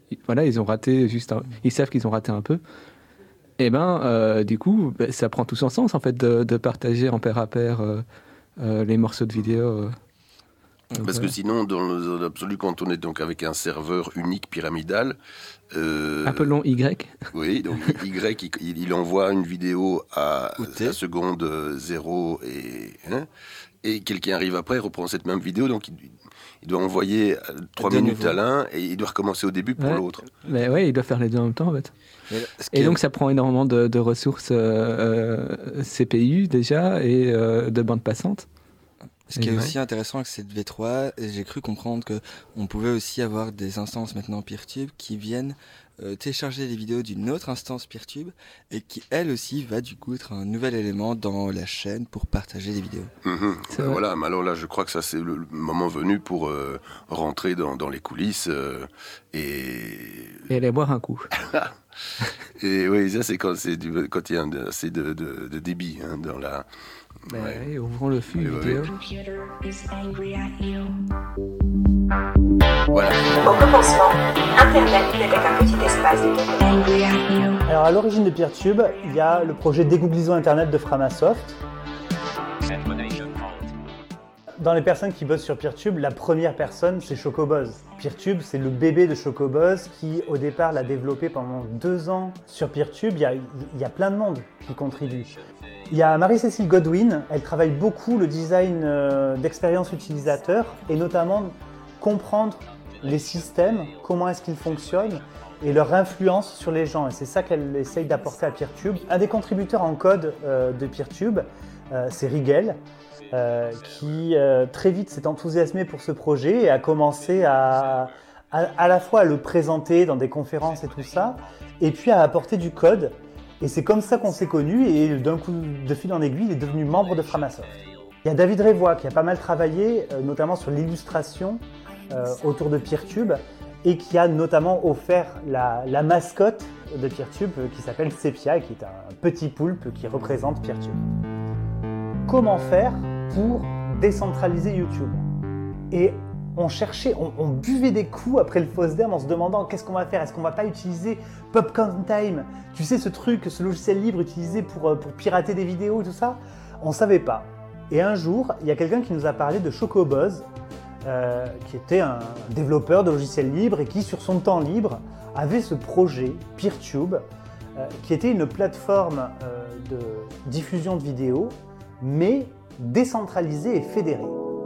voilà, ils ont raté ils savent qu'ils ont raté un peu. Et du coup, ça prend tout son sens en fait de partager en pair à pair les morceaux de vidéo. Parce que sinon, dans l'absolu, quand on est donc avec un serveur unique pyramidal... Appelons Y. Oui, donc Y, il envoie une vidéo à la seconde 0 et quelqu'un arrive après, reprend cette même vidéo, donc il doit envoyer 3 minutes à l'un et il doit recommencer au début pour l'autre. Mais ouais, il doit faire les deux en même temps en fait. Et donc ça prend énormément de ressources CPU déjà et de bandes passantes. Ce qui est aussi intéressant avec cette V3, j'ai cru comprendre qu'on pouvait aussi avoir des instances maintenant Peertube qui viennent télécharger les vidéos d'une autre instance Peertube et qui, elle aussi, va du coup être un nouvel élément dans la chaîne pour partager les vidéos. Voilà, mais alors là, je crois que ça, c'est le moment venu pour rentrer dans les coulisses et aller boire un coup. Et oui, ça, c'est quand il y a assez de débit dans la... Ouais, ouvrons le flux vidéo. Voilà. Au commencement, Internet n'était qu'un petit espace de... Alors à l'origine de Peertube, il y a le projet Dégooglisons Internet de Framasoft. Dans les personnes qui bossent sur Peertube, la première personne, c'est Chocoboz. Peertube, c'est le bébé de Chocoboz qui, au départ, l'a développé pendant 2 ans. Sur Peertube, il y a plein de monde qui contribue. Il y a Marie-Cécile Godwin, elle travaille beaucoup le design d'expérience utilisateur et notamment comprendre les systèmes, comment est-ce qu'ils fonctionnent et leur influence sur les gens. Et c'est ça qu'elle essaye d'apporter à Peertube. Un des contributeurs en code de Peertube, c'est Rigel. Qui très vite s'est enthousiasmé pour ce projet et a commencé à la fois à le présenter dans des conférences et tout ça, et puis à apporter du code. Et c'est comme ça qu'on s'est connus, et d'un coup de fil en aiguille, il est devenu membre de Framasoft. Il y a David Révois qui a pas mal travaillé, notamment sur l'illustration autour de Peertube, et qui a notamment offert la mascotte de Peertube qui s'appelle Sepia, et qui est un petit poulpe qui représente Peertube. Comment faire pour décentraliser YouTube? Et on buvait des coups après le FOSDEM en se demandant qu'est-ce qu'on va faire, est-ce qu'on va pas utiliser Popcorn Time, tu sais ce logiciel libre utilisé pour pirater des vidéos et tout ça? On savait pas. Et un jour, il y a quelqu'un qui nous a parlé de Chocoboz, qui était un développeur de logiciels libres et qui, sur son temps libre, avait ce projet Peertube, qui était une plateforme de diffusion de vidéos, mais décentralisée et fédérée.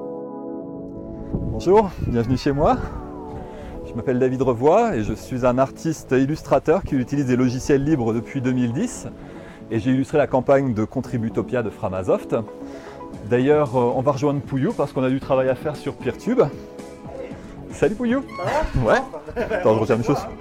Bonjour, bienvenue chez moi. Je m'appelle David Revois et je suis un artiste illustrateur qui utilise des logiciels libres depuis 2010. Et j'ai illustré la campagne de Contributopia de Framasoft. D'ailleurs, on va rejoindre Pouillou parce qu'on a du travail à faire sur Peertube. Salut Pouillou. Ouais. Attends, je retiens mes choses.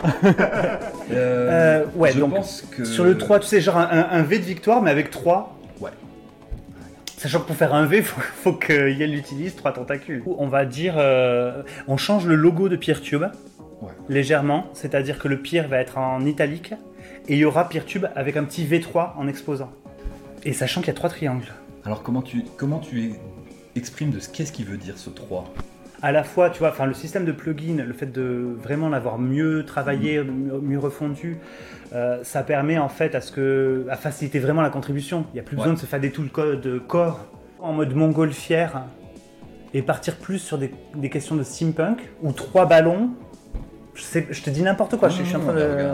Ouais, donc pense que... sur le 3, tu sais, genre un V de victoire, mais avec 3. Ouais. Sachant que pour faire un V, faut que Yel utilise 3 tentacules. On va dire, on change le logo de Peertube légèrement, c'est-à-dire que le Peer va être en italique et il y aura Peertube avec un petit V3 en exposant. Et sachant qu'il y a 3 triangles. Alors comment tu exprimes de qu'est-ce qu'il veut dire ce 3 ? À la fois, tu vois, enfin le système de plugin, le fait de vraiment l'avoir mieux travaillé, mieux refondu, ça permet en fait à faciliter vraiment la contribution. Il n'y a plus besoin de se faire des tools de core en mode montgolfière et partir plus sur des questions de steampunk ou 3 ballons. Je te dis n'importe quoi. Je suis en train de.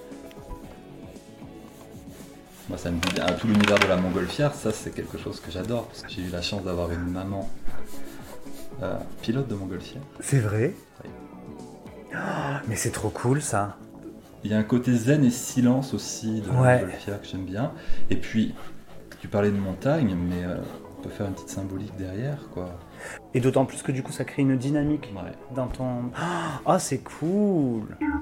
Moi, ça me dit à tout l'univers de la montgolfière. Ça, c'est quelque chose que j'adore parce que j'ai eu la chance d'avoir une maman. Pilote de montgolfière. C'est vrai ? Oui. Oh, mais c'est trop cool ça. Il y a un côté zen et silence aussi de la montgolfière que j'aime bien. Et puis, tu parlais de montagne, mais on peut faire une petite symbolique derrière, quoi. Et d'autant plus que du coup ça crée une dynamique dans ton... Ah, c'est cool.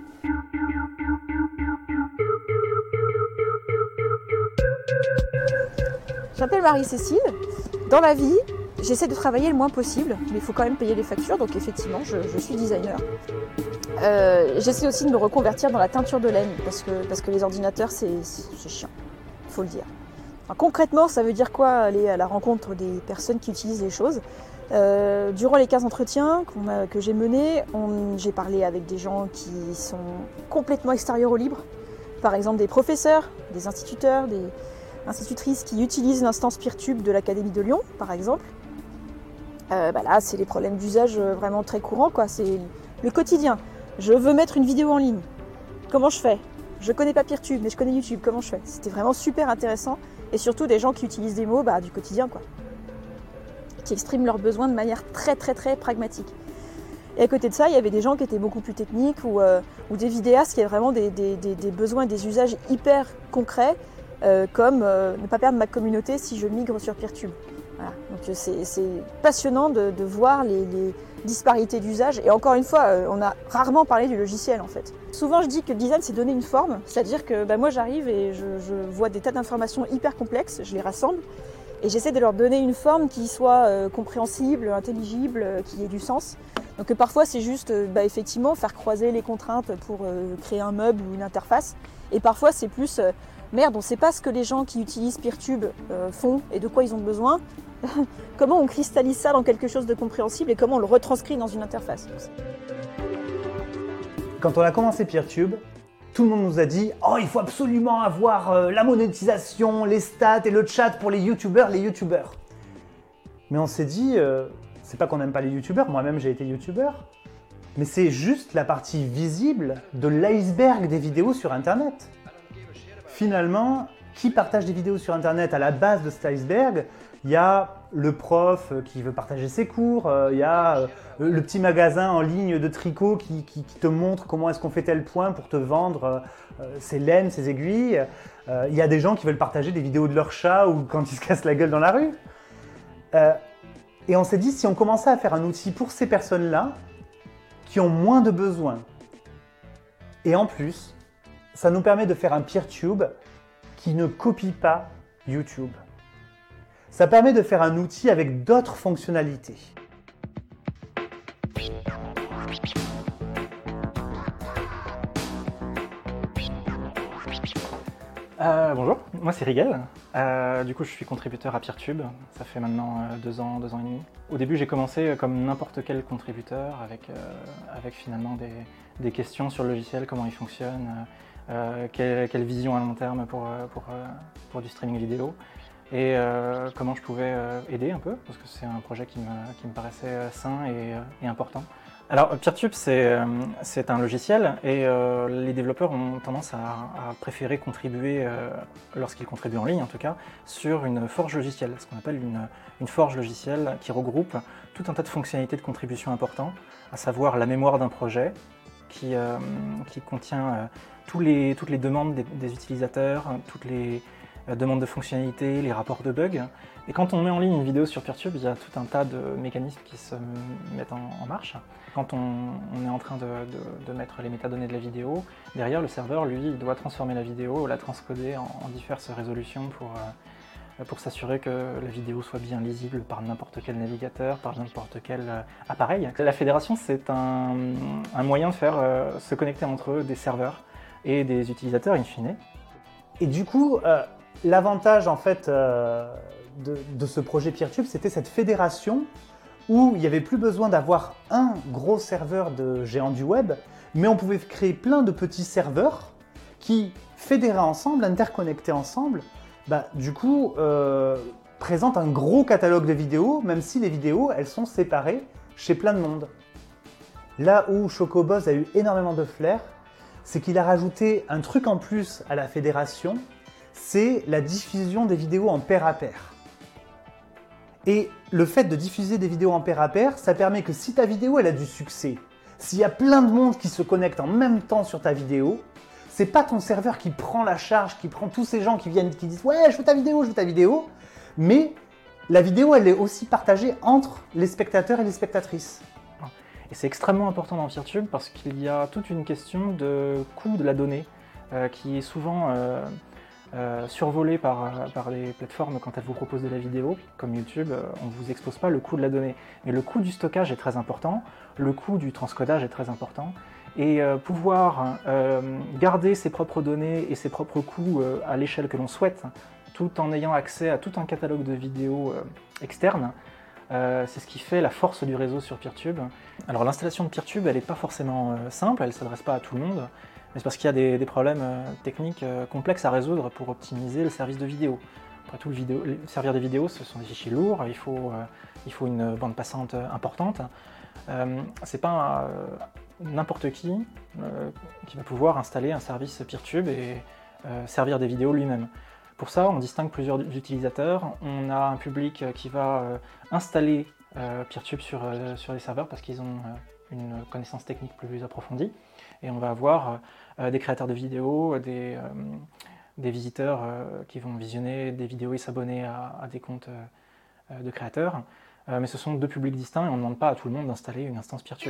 Je m'appelle Marie-Cécile. Dans la vie, j'essaie de travailler le moins possible, mais il faut quand même payer les factures, donc effectivement, je suis designer. J'essaie aussi de me reconvertir dans la teinture de laine, parce que les ordinateurs, c'est chiant, il faut le dire. Enfin, concrètement, ça veut dire quoi aller à la rencontre des personnes qui utilisent les choses? Durant les 15 entretiens que j'ai menés, j'ai parlé avec des gens qui sont complètement extérieurs au libre. Par exemple des professeurs, des instituteurs, des institutrices qui utilisent l'instance Peertube de l'Académie de Lyon, par exemple. Là, c'est les problèmes d'usage vraiment très courants, quoi. C'est le quotidien. Je veux mettre une vidéo en ligne. Comment je fais? Je connais pas Peertube, mais je connais YouTube. Comment je fais? C'était vraiment super intéressant. Et surtout des gens qui utilisent des mots du quotidien, quoi. Qui expriment leurs besoins de manière très très très pragmatique. Et à côté de ça, il y avait des gens qui étaient beaucoup plus techniques ou des vidéastes qui avaient vraiment des besoins, des usages hyper concrets, comme ne pas perdre ma communauté si je migre sur Peertube. Voilà. Donc c'est passionnant de voir les disparités d'usage. Et encore une fois, on a rarement parlé du logiciel en fait. Souvent je dis que le design c'est donner une forme, c'est-à-dire que moi j'arrive et je vois des tas d'informations hyper complexes, je les rassemble et j'essaie de leur donner une forme qui soit compréhensible, intelligible, qui ait du sens. Donc parfois c'est juste effectivement faire croiser les contraintes pour créer un meuble ou une interface. Et parfois c'est plus merde, on ne sait pas ce que les gens qui utilisent Peertube font et de quoi ils ont besoin. Comment on cristallise ça dans quelque chose de compréhensible et comment on le retranscrit dans une interface. Quand on a commencé Peertube, tout le monde nous a dit « Oh, il faut absolument avoir la monétisation, les stats et le chat pour les youtubeurs, Mais on s'est dit, c'est pas qu'on n'aime pas les youtubeurs, moi-même j'ai été youtubeur, mais c'est juste la partie visible de l'iceberg des vidéos sur Internet. Finalement, qui partage des vidéos sur Internet à la base de cet iceberg? Il y a le prof qui veut partager ses cours, il y a le petit magasin en ligne de tricot qui te montre comment est-ce qu'on fait tel point pour te vendre ses laines, ses aiguilles. Il y a des gens qui veulent partager des vidéos de leur chat ou quand ils se cassent la gueule dans la rue. Et on s'est dit, si on commençait à faire un outil pour ces personnes-là, qui ont moins de besoins, et en plus, ça nous permet de faire un Peertube qui ne copie pas YouTube. Ça permet de faire un outil avec d'autres fonctionnalités. Bonjour, moi c'est Rigel. Du coup je suis contributeur à Peertube, ça fait maintenant 2 ans et demi. Au début j'ai commencé comme n'importe quel contributeur avec finalement des questions sur le logiciel, comment il fonctionne, quelle vision à long terme pour du streaming vidéo et comment je pouvais aider un peu parce que c'est un projet qui me paraissait sain et important. Alors Peertube c'est un logiciel et les développeurs ont tendance à préférer contribuer, lorsqu'ils contribuent en ligne en tout cas, sur une forge logicielle, ce qu'on appelle une forge logicielle qui regroupe tout un tas de fonctionnalités de contribution importantes, à savoir la mémoire d'un projet qui contient toutes les demandes des utilisateurs, toutes les demandes de fonctionnalités, les rapports de bugs. Et quand on met en ligne une vidéo sur Peertube, il y a tout un tas de mécanismes qui se mettent en marche. Quand on est en train de mettre les métadonnées de la vidéo, derrière le serveur, lui, il doit transformer la vidéo, la transcoder en diverses résolutions pour s'assurer que la vidéo soit bien lisible par n'importe quel navigateur, par n'importe quel appareil. La fédération, c'est un moyen de faire se connecter entre eux des serveurs et des utilisateurs in fine. Et du coup, l'avantage en fait de ce projet Peertube, c'était cette fédération où il n'y avait plus besoin d'avoir un gros serveur de géants du web, mais on pouvait créer plein de petits serveurs qui fédéraient ensemble, interconnectés ensemble, du coup présentent un gros catalogue de vidéos, même si les vidéos elles sont séparées chez plein de monde. Là où Chocoboz a eu énormément de flair, c'est qu'il a rajouté un truc en plus à la fédération, c'est la diffusion des vidéos en pair à pair. Et le fait de diffuser des vidéos en pair à pair, ça permet que si ta vidéo elle a du succès, s'il y a plein de monde qui se connecte en même temps sur ta vidéo, c'est pas ton serveur qui prend la charge, qui prend tous ces gens qui viennent, qui disent « Ouais, je veux ta vidéo », mais la vidéo elle est aussi partagée entre les spectateurs et les spectatrices. Et c'est extrêmement important dans Peertube parce qu'il y a toute une question de coût de la donnée qui est souvent survolée par les plateformes quand elles vous proposent de la vidéo. Comme YouTube, on ne vous expose pas le coût de la donnée. Mais le coût du stockage est très important, le coût du transcodage est très important. Et pouvoir garder ses propres données et ses propres coûts à l'échelle que l'on souhaite tout en ayant accès à tout un catalogue de vidéos externes. C'est ce qui fait la force du réseau sur Peertube. Alors l'installation de Peertube, elle n'est pas forcément simple, elle ne s'adresse pas à tout le monde, mais c'est parce qu'il y a des problèmes techniques complexes à résoudre pour optimiser le service de vidéo. Après tout, servir des vidéos, ce sont des fichiers lourds, il faut une bande passante importante. C'est pas n'importe qui va pouvoir installer un service Peertube et servir des vidéos lui-même. Pour ça, on distingue plusieurs utilisateurs. On a un public qui va installer Peertube sur les serveurs parce qu'ils ont une connaissance technique plus approfondie. Et on va avoir des créateurs de vidéos, des visiteurs qui vont visionner des vidéos et s'abonner à des comptes de créateurs. Mais ce sont deux publics distincts et on ne demande pas à tout le monde d'installer une instance Peertube.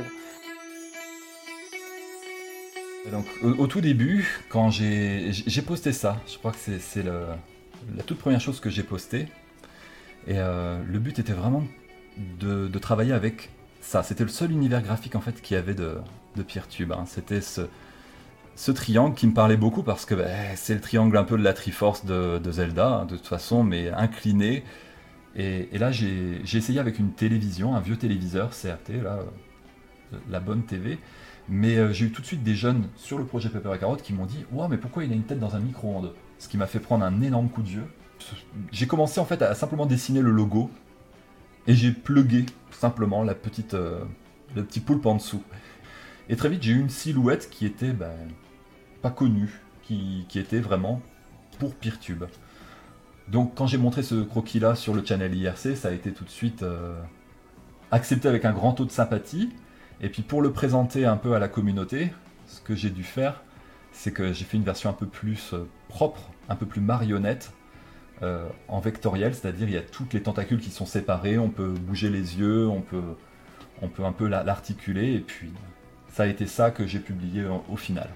Donc, au tout début, quand j'ai posté ça, je crois que c'est la toute première chose que j'ai postée. Et le but était vraiment de travailler avec ça. C'était le seul univers graphique en fait qu'il y avait de Peertube. Hein. C'était ce triangle qui me parlait beaucoup parce que c'est le triangle un peu de la Triforce de Zelda, hein, de toute façon, mais incliné. Et là, j'ai essayé avec une télévision, un vieux téléviseur CRT, là, la bonne TV. Mais j'ai eu tout de suite des jeunes sur le projet Pepper et Carotte qui m'ont dit « Wow, mais pourquoi il a une tête dans un micro-ondes ?» Ce qui m'a fait prendre un énorme coup de vieux. J'ai commencé en fait à simplement dessiner le logo et j'ai plugué simplement le petit poulpe en dessous. Et très vite, j'ai eu une silhouette qui était pas connue, qui était vraiment pour Peertube. Donc quand j'ai montré ce croquis-là sur le channel IRC, ça a été tout de suite accepté avec un grand taux de sympathie. Et puis pour le présenter un peu à la communauté, ce que j'ai dû faire, c'est que j'ai fait une version un peu plus propre, un peu plus marionnette, en vectoriel, c'est-à-dire il y a toutes les tentacules qui sont séparées, on peut bouger les yeux, on peut un peu l'articuler, et puis ça a été ça que j'ai publié au final.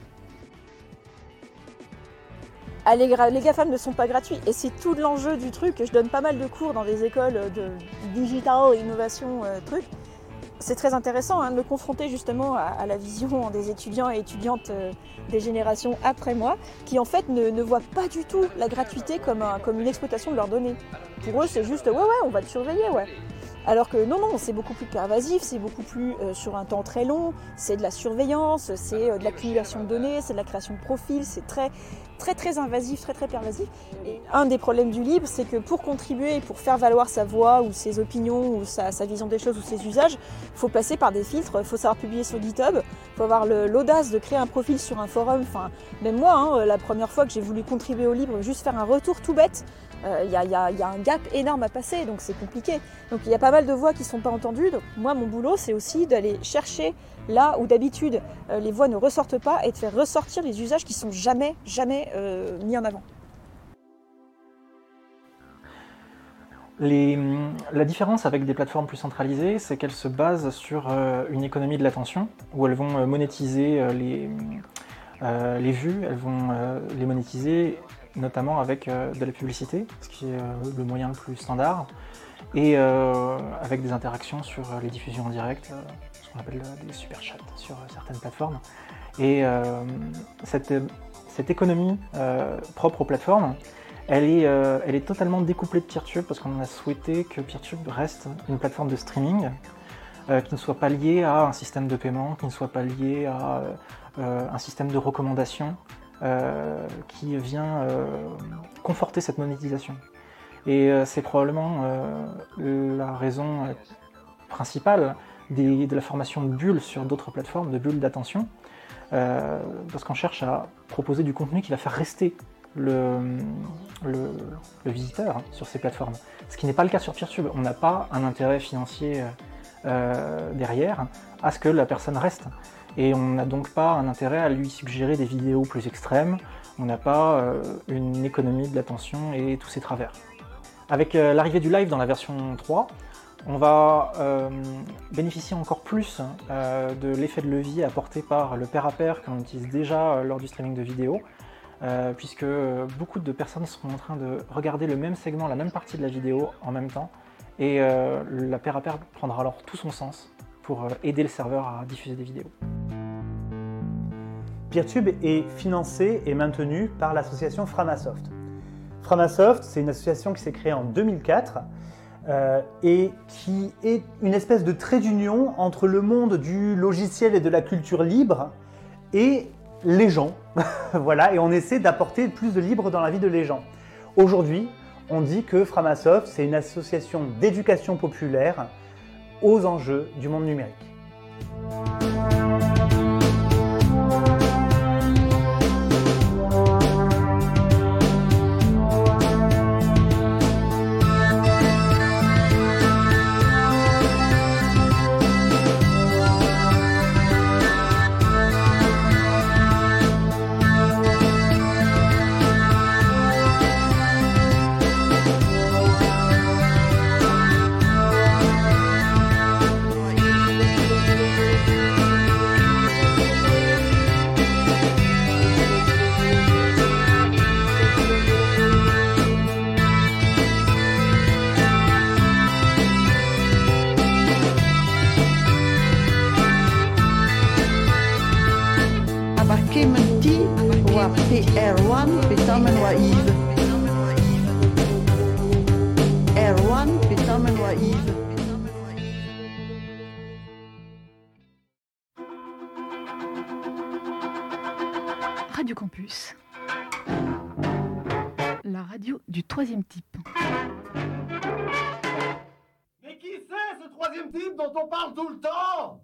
Ah, les GAFAM ne sont pas gratuits et c'est tout l'enjeu du truc. Je donne pas mal de cours dans des écoles de digital, innovation, trucs. C'est très intéressant de me confronter justement à la vision des étudiants et étudiantes des générations après moi, qui en fait ne voient pas du tout la gratuité comme une exploitation de leurs données. Pour eux, c'est juste ouais, on va te surveiller, ouais. Alors que non, c'est beaucoup plus pervasif, c'est beaucoup plus sur un temps très long, c'est de la surveillance, c'est de l'accumulation de données, c'est de la création de profils, c'est très invasif, très pervasif. Et un des problèmes du libre, c'est que pour contribuer, pour faire valoir sa voix ou ses opinions ou sa vision des choses ou ses usages, il faut passer par des filtres, il faut savoir publier sur GitHub, il faut avoir l'audace de créer un profil sur un forum. Enfin, même moi, la première fois que j'ai voulu contribuer au libre, juste faire un retour tout bête, il y a un gap énorme à passer, donc c'est compliqué. Donc il y a pas mal de voix qui ne sont pas entendues. Donc moi, mon boulot, c'est aussi d'aller chercher là où d'habitude les voix ne ressortent pas et de faire ressortir les usages qui ne sont jamais mis en avant. La différence avec des plateformes plus centralisées, c'est qu'elles se basent sur une économie de l'attention, où elles vont monétiser les vues, elles vont les monétiser notamment avec de la publicité, ce qui est le moyen le plus standard, et avec des interactions sur les diffusions en direct, ce qu'on appelle des super chats sur certaines plateformes. Et cette économie propre aux plateformes, elle est totalement découplée de Peertube parce qu'on a souhaité que Peertube reste une plateforme de streaming qui ne soit pas liée à un système de paiement, qui ne soit pas liée à un système de recommandation qui vient conforter cette monétisation. Et c'est probablement la raison principale de la formation de bulles sur d'autres plateformes, de bulles d'attention, parce qu'on cherche à proposer du contenu qui va faire rester le visiteur sur ces plateformes. Ce qui n'est pas le cas sur Peertube. On n'a pas un intérêt financier derrière à ce que la personne reste. Et on n'a donc pas un intérêt à lui suggérer des vidéos plus extrêmes, on n'a pas une économie de l'attention et tous ses travers. Avec l'arrivée du live dans la version 3, on va bénéficier encore plus de l'effet de levier apporté par le pair-à-pair que l'on utilise déjà lors du streaming de vidéos, puisque beaucoup de personnes seront en train de regarder le même segment, la même partie de la vidéo en même temps, et la pair-à-pair prendra alors tout son sens pour aider le serveur à diffuser des vidéos. Peertube est financé et maintenu par l'association Framasoft. Framasoft, c'est une association qui s'est créée en 2004 et qui est une espèce de trait d'union entre le monde du logiciel et de la culture libre et les gens. Voilà, et on essaie d'apporter plus de libre dans la vie de gens. Aujourd'hui, on dit que Framasoft, c'est une association d'éducation populaire aux enjeux du monde numérique. R1 betammen wa Yves. R1 betammen wa Yves. Radio Campus. La radio du troisième type. Mais qui c'est ce troisième type dont on parle tout le temps?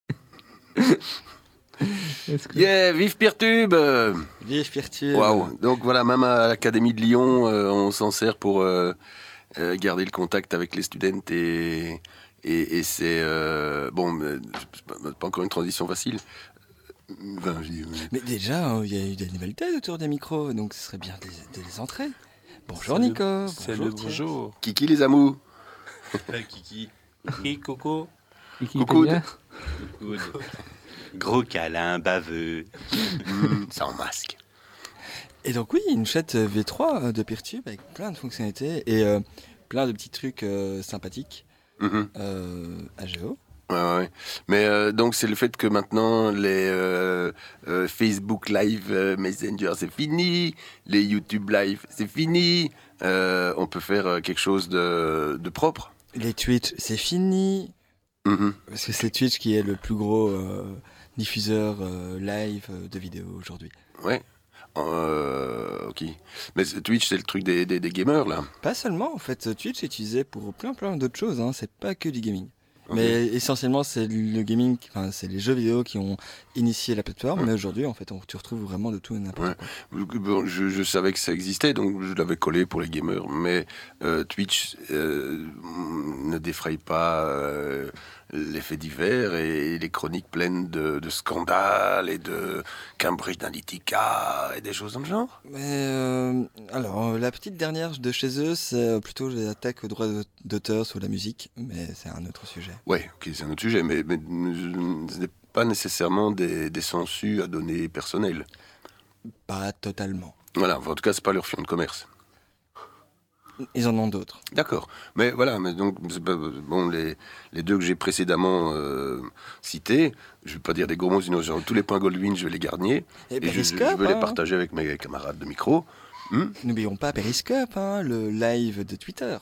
Yeah, vive Peertube! Vive Peertube! Waouh! Donc voilà, même à l'Académie de Lyon, on s'en sert pour garder le contact avec les students et c'est pas encore une transition facile. Mais déjà, il y a eu des nouvelles têtes autour des micros, donc ce serait bien de les entrer. Bonjour Nico! Bonjour! Kiki les amous! Kiki! Kiki, Coco! Coucou! Gros câlin, baveux. Sans masque. Et donc oui, une chatte V3 de Peertube avec plein de fonctionnalités et plein de petits trucs sympathiques à Géo. Ouais. Mais donc c'est le fait que maintenant les Facebook Live Messenger c'est fini, les YouTube Live c'est fini, on peut faire quelque chose de propre. Les Twitch c'est fini, parce que c'est Twitch qui est le plus gros diffuseur live de vidéos aujourd'hui. Ouais. Ok. Mais Twitch, c'est le truc des gamers, là? Pas seulement, en fait. Twitch est utilisé pour plein d'autres choses. Hein. C'est pas que du gaming. Okay. Mais essentiellement, c'est le gaming, c'est les jeux vidéo qui ont initié la plateforme. Mais aujourd'hui, en fait, tu retrouves vraiment de tout et n'importe quoi. Bon, je savais que ça existait, donc je l'avais collé pour les gamers. Mais Twitch ne défraye pas les faits divers et les chroniques pleines de scandales et de Cambridge Analytica et des choses dans le genre. Mais alors, la petite dernière de chez eux, c'est plutôt les attaques aux droits d'auteur sur la musique, mais c'est un autre sujet. Ouais, ok, c'est un autre sujet, mais ce n'est pas nécessairement des censures à données personnelles. Pas totalement. Voilà, en tout cas, c'est pas leur fion de commerce. Ils en ont d'autres. D'accord. Mais voilà, donc, bon, les deux que j'ai précédemment cités, je ne vais pas dire des gros mots, sinon genre, tous les points Goldwyn, je vais les garder. Et je veux les partager avec mes camarades de micro. N'oublions pas Periscope, le live de Twitter.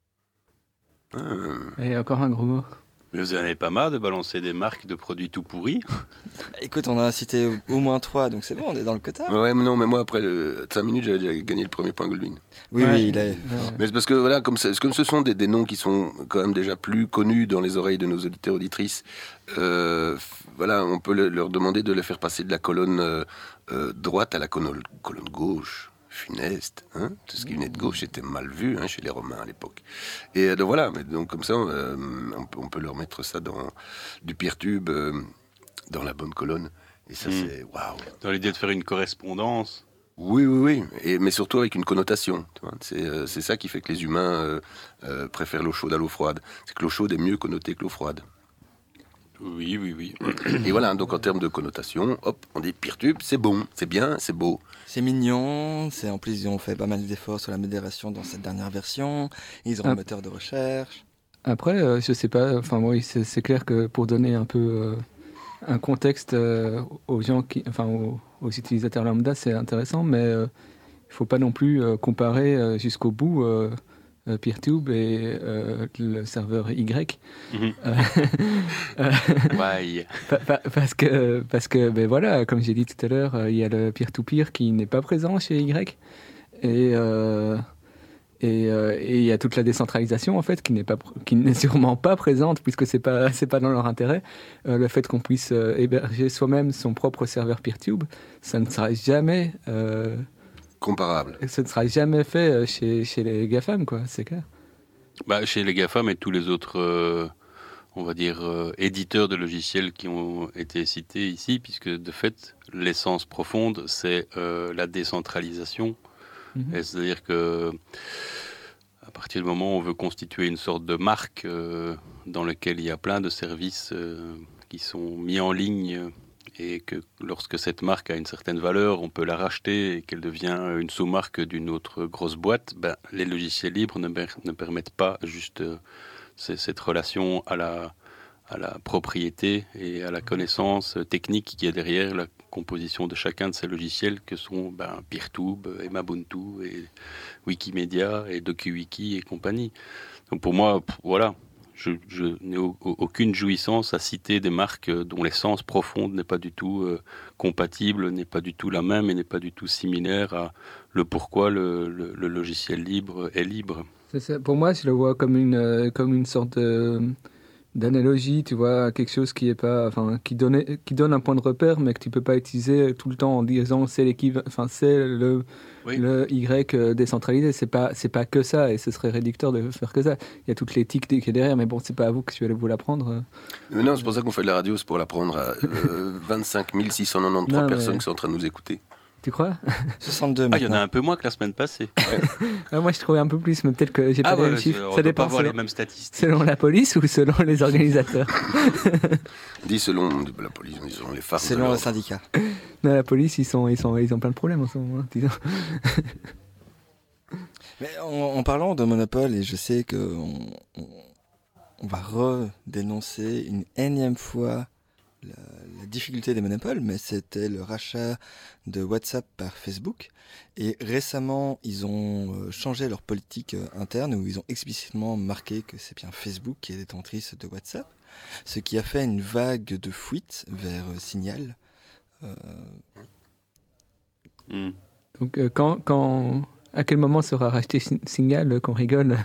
Et encore un gros mot. Mais vous en avez pas marre de balancer des marques de produits tout pourris? Écoute, on a cité au moins 3, donc c'est bon, on est dans le quota. Ouais, mais non, mais moi, après 5 minutes, j'avais déjà gagné le premier point Goldwyn. Oui, il a... Mais c'est parce que, voilà, comme ce sont des noms qui sont quand même déjà plus connus dans les oreilles de nos auditeurs auditrices, voilà, on peut leur demander de les faire passer de la colonne droite à la colonne gauche. Funeste, tout ce qui venait de gauche était mal vu chez les Romains à l'époque. Et donc voilà, mais donc comme ça, on peut leur mettre ça dans du Peertube dans la bonne colonne. Et ça, c'est waouh. Dans l'idée de faire une correspondance. Oui, mais surtout avec une connotation. Tu vois. C'est ça qui fait que les humains préfèrent l'eau chaude à l'eau froide. C'est que l'eau chaude est mieux connotée que l'eau froide. Oui. Et voilà, donc en termes de connotation, hop, on dit Peertube, c'est bon, c'est bien, c'est beau. C'est mignon, en plus ils ont fait pas mal d'efforts sur la modération dans cette dernière version, ils ont un moteur de recherche. Après, je sais pas, enfin oui, c'est clair que pour donner un peu un contexte aux gens aux utilisateurs lambda, c'est intéressant, mais il faut pas non plus comparer jusqu'au bout PeerTube et le serveur Y. Ouais. Parce que ben voilà, comme j'ai dit tout à l'heure, il y a le peer-to-peer qui n'est pas présent chez Y. Et il y a toute la décentralisation en fait qui n'est sûrement pas présente puisque c'est pas dans leur intérêt. Le fait qu'on puisse héberger soi-même son propre serveur PeerTube, ça ne sera jamais comparable. Ça ne sera jamais fait chez les GAFAM, quoi, c'est clair. Chez les GAFAM et tous les autres, on va dire, éditeurs de logiciels qui ont été cités ici, puisque de fait, l'essence profonde, c'est la décentralisation. Et c'est-à-dire que à partir du moment où on veut constituer une sorte de marque dans laquelle il y a plein de services qui sont mis en ligne et que lorsque cette marque a une certaine valeur, on peut la racheter et qu'elle devient une sous-marque d'une autre grosse boîte, les logiciels libres ne permettent pas juste cette relation à la propriété et à la connaissance technique qui est derrière la composition de chacun de ces logiciels que sont PeerTube, et Mabuntu, et Wikimedia, et DocuWiki et compagnie. Donc pour moi, voilà, je n'ai aucune jouissance à citer des marques dont l'essence profonde n'est pas du tout compatible, n'est pas du tout la même et n'est pas du tout similaire à le pourquoi le logiciel libre est libre. C'est ça. Pour moi, je le vois comme une sorte d'analogie, tu vois, quelque chose qui est pas, enfin, qui donne un point de repère, mais que tu peux pas utiliser tout le temps en disant c'est le Y décentralisé. C'est pas que ça, et ce serait réducteur de faire que ça. Il y a toute l'éthique qui est derrière, mais bon, c'est pas à vous que je vais vous l'apprendre. Mais non, c'est pour ça qu'on fait de la radio, c'est pour l'apprendre à 25 693 personnes qui sont en train de nous écouter. Tu crois? 62 il y en a un peu moins que la semaine passée. Moi, je trouvais un peu plus, mais peut-être que j'ai pas les chiffres. Ça dépend avoir les mêmes statistiques. Selon la police ou selon les organisateurs? Dit selon la police, selon les femmes. Selon le syndicat. Non, la police, ils ont plein de problèmes en ce moment. Disons. Mais en parlant de monopole, et je sais qu'on va redénoncer une énième fois la difficulté des monopoles, mais c'était le rachat de WhatsApp par Facebook. Et récemment, ils ont changé leur politique interne où ils ont explicitement marqué que c'est bien Facebook qui est détentrice de WhatsApp, ce qui a fait une vague de fuite vers Signal. Donc, à quel moment sera racheté Signal qu'on rigole?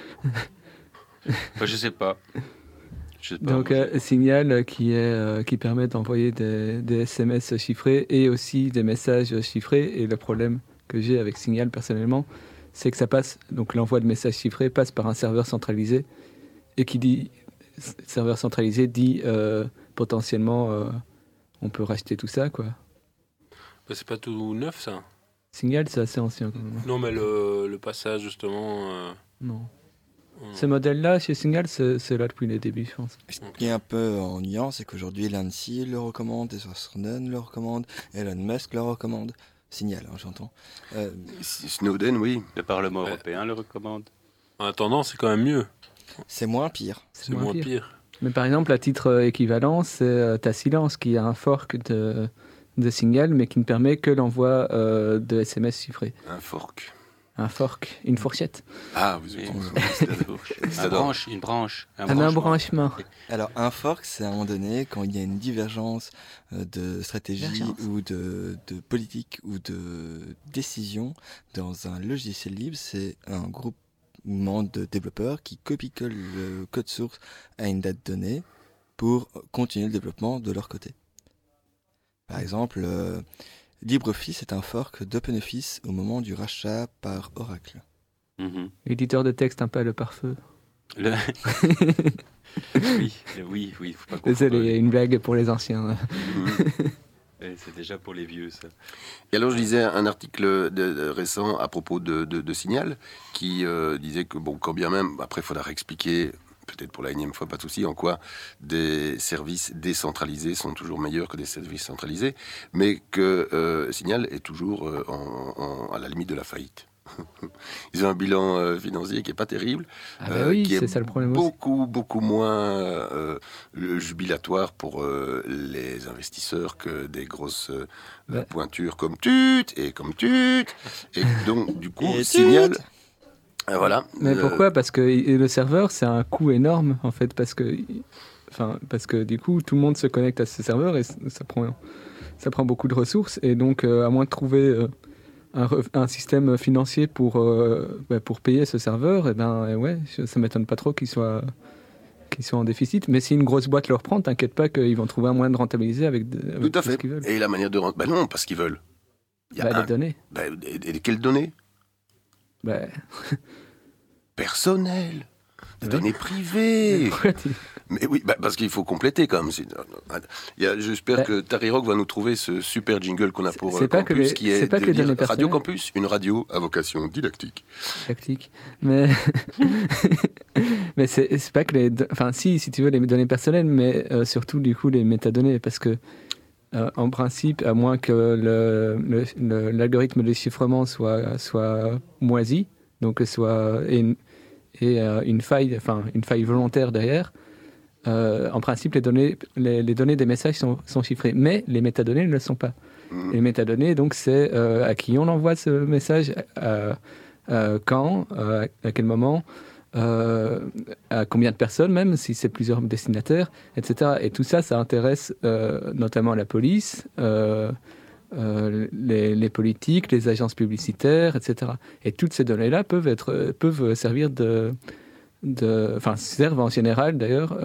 Je sais pas. Donc Signal qui permet d'envoyer des SMS chiffrés et aussi des messages chiffrés. Et le problème que j'ai avec Signal personnellement, c'est que ça passe, donc l'envoi de messages chiffrés passe par un serveur centralisé. Et qui dit serveur centralisé dit potentiellement on peut racheter tout ça, quoi. C'est pas tout neuf, ça. Signal, c'est assez ancien quand même. Non, mais le passage justement. Non. Ce modèle-là, chez Signal, c'est là depuis les débuts, je pense. Ce qui est un peu ennuyant, c'est qu'aujourd'hui, l'ANSI le recommande, Edward Snowden le recommande, Elon Musk le recommande. Signal, j'entends. Snowden, oui. Le Parlement européen le recommande. En attendant, c'est quand même mieux. C'est moins pire. C'est moins pire. Mais par exemple, à titre équivalent, c'est Silence qui a un fork de Signal, mais qui ne permet que l'envoi de SMS chiffrés. Un fork. Un fork, une fourchette. Ah, vous avez une branche. Un embranchement. Alors, un fork, c'est à un moment donné, quand il y a une divergence de stratégie ou de politique ou de décision dans un logiciel libre, c'est un groupement de développeurs qui copie-collent le code source à une date donnée pour continuer le développement de leur côté. Par exemple, LibreOffice est un fork d'OpenOffice au moment du rachat par Oracle. Éditeur de texte un peu le pare-feu. Oui, faut pas désolé, il y a une blague pour les anciens. C'est déjà pour les vieux, ça. Et alors, je lisais un article récent à propos de Signal qui disait que, bon, quand bien même, après, il faudra réexpliquer, peut-être pour la énième fois, pas de souci, en quoi des services décentralisés sont toujours meilleurs que des services centralisés, mais que Signal est toujours à la limite de la faillite. Ils ont un bilan financier qui est pas terrible, oui, qui c'est ça le problème aussi. beaucoup moins jubilatoire pour les investisseurs que des grosses pointures comme Tut et donc du coup Signal. Voilà. Mais pourquoi ? Parce que le serveur, c'est un coût énorme, en fait, parce que du coup, tout le monde se connecte à ce serveur et ça prend beaucoup de ressources. Et donc, à moins de trouver un système financier pour payer ce serveur, ça ne m'étonne pas trop qu'ils soient en déficit. Mais si une grosse boîte leur prend, t'inquiète pas qu'ils vont trouver un moyen de rentabiliser avec tout à fait. ce qu'ils veulent. Et la manière de rentabiliser... non, parce qu'ils veulent. Les données. Et quelles données ? Personnel, des données privées. Mais oui, parce qu'il faut compléter quand même. J'espère que Tari Rock va nous trouver ce super jingle qu'on a pour Campus, qui est de dire Radio Campus, une radio à vocation didactique. Mais mais c'est pas que si tu veux les données personnelles, mais surtout du coup les métadonnées, parce que en principe, à moins que l'algorithme de chiffrement soit moisi, donc une faille volontaire derrière, en principe les données des messages sont chiffrées, mais les métadonnées ne le sont pas. Les métadonnées, donc c'est à qui on envoie ce message, quand, à quel moment, à combien de personnes même, si c'est plusieurs destinataires, etc. Et tout ça, ça intéresse notamment la police, les politiques, les agences publicitaires, etc. Et toutes ces données-là peuvent servir servent en général d'ailleurs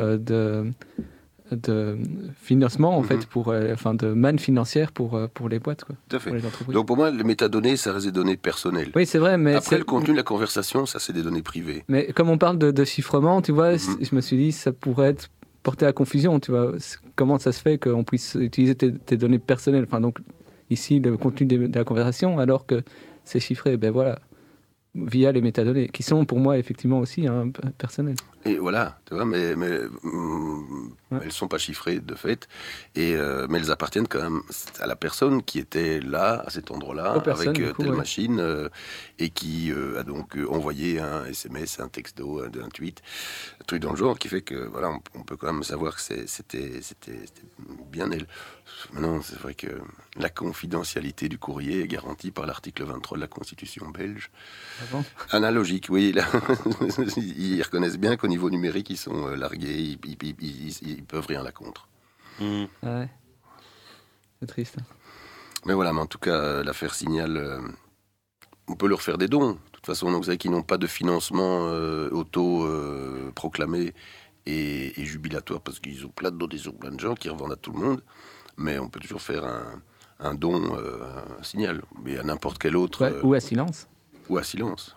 de financement en fait de manne financière pour les boîtes, quoi. Tout à fait. Pour les entreprises. Donc pour moi, les métadonnées, ça reste des données personnelles. Oui, c'est vrai, mais après le contenu de la conversation, ça c'est des données privées. Mais comme on parle de chiffrement, tu vois, je me suis dit ça pourrait être porté à confusion, tu vois. Comment ça se fait qu'on puisse utiliser tes données personnelles, donc ici le contenu de la conversation, alors que c'est chiffré, via les métadonnées, qui sont pour moi effectivement aussi personnelles. Et voilà, tu vois, mais elles ne sont pas chiffrées de fait, mais elles appartiennent quand même à la personne qui était là, à cet endroit-là, avec telle machine, et qui a donc envoyé un SMS, un texto, un tweet, un truc dans le genre, qui fait que, voilà, on peut quand même savoir que c'était bien elle. Maintenant, c'est vrai que la confidentialité du courrier est garantie par l'article 23 de la Constitution belge. Ah bon ? Analogique, oui. Là, ils reconnaissent bien qu'au niveau numérique, ils sont largués, ils peuvent rien là contre. Ouais. C'est triste. Mais voilà, mais en tout cas, l'affaire Signal, on peut leur faire des dons. De toute façon, vous savez qu'ils n'ont pas de financement auto-proclamé et jubilatoire, parce qu'ils ont plein de données sur plein de gens qui revendent à tout le monde. Mais on peut toujours faire un don à Signal, mais à n'importe quel autre... ou à Silence. Ou à Silence.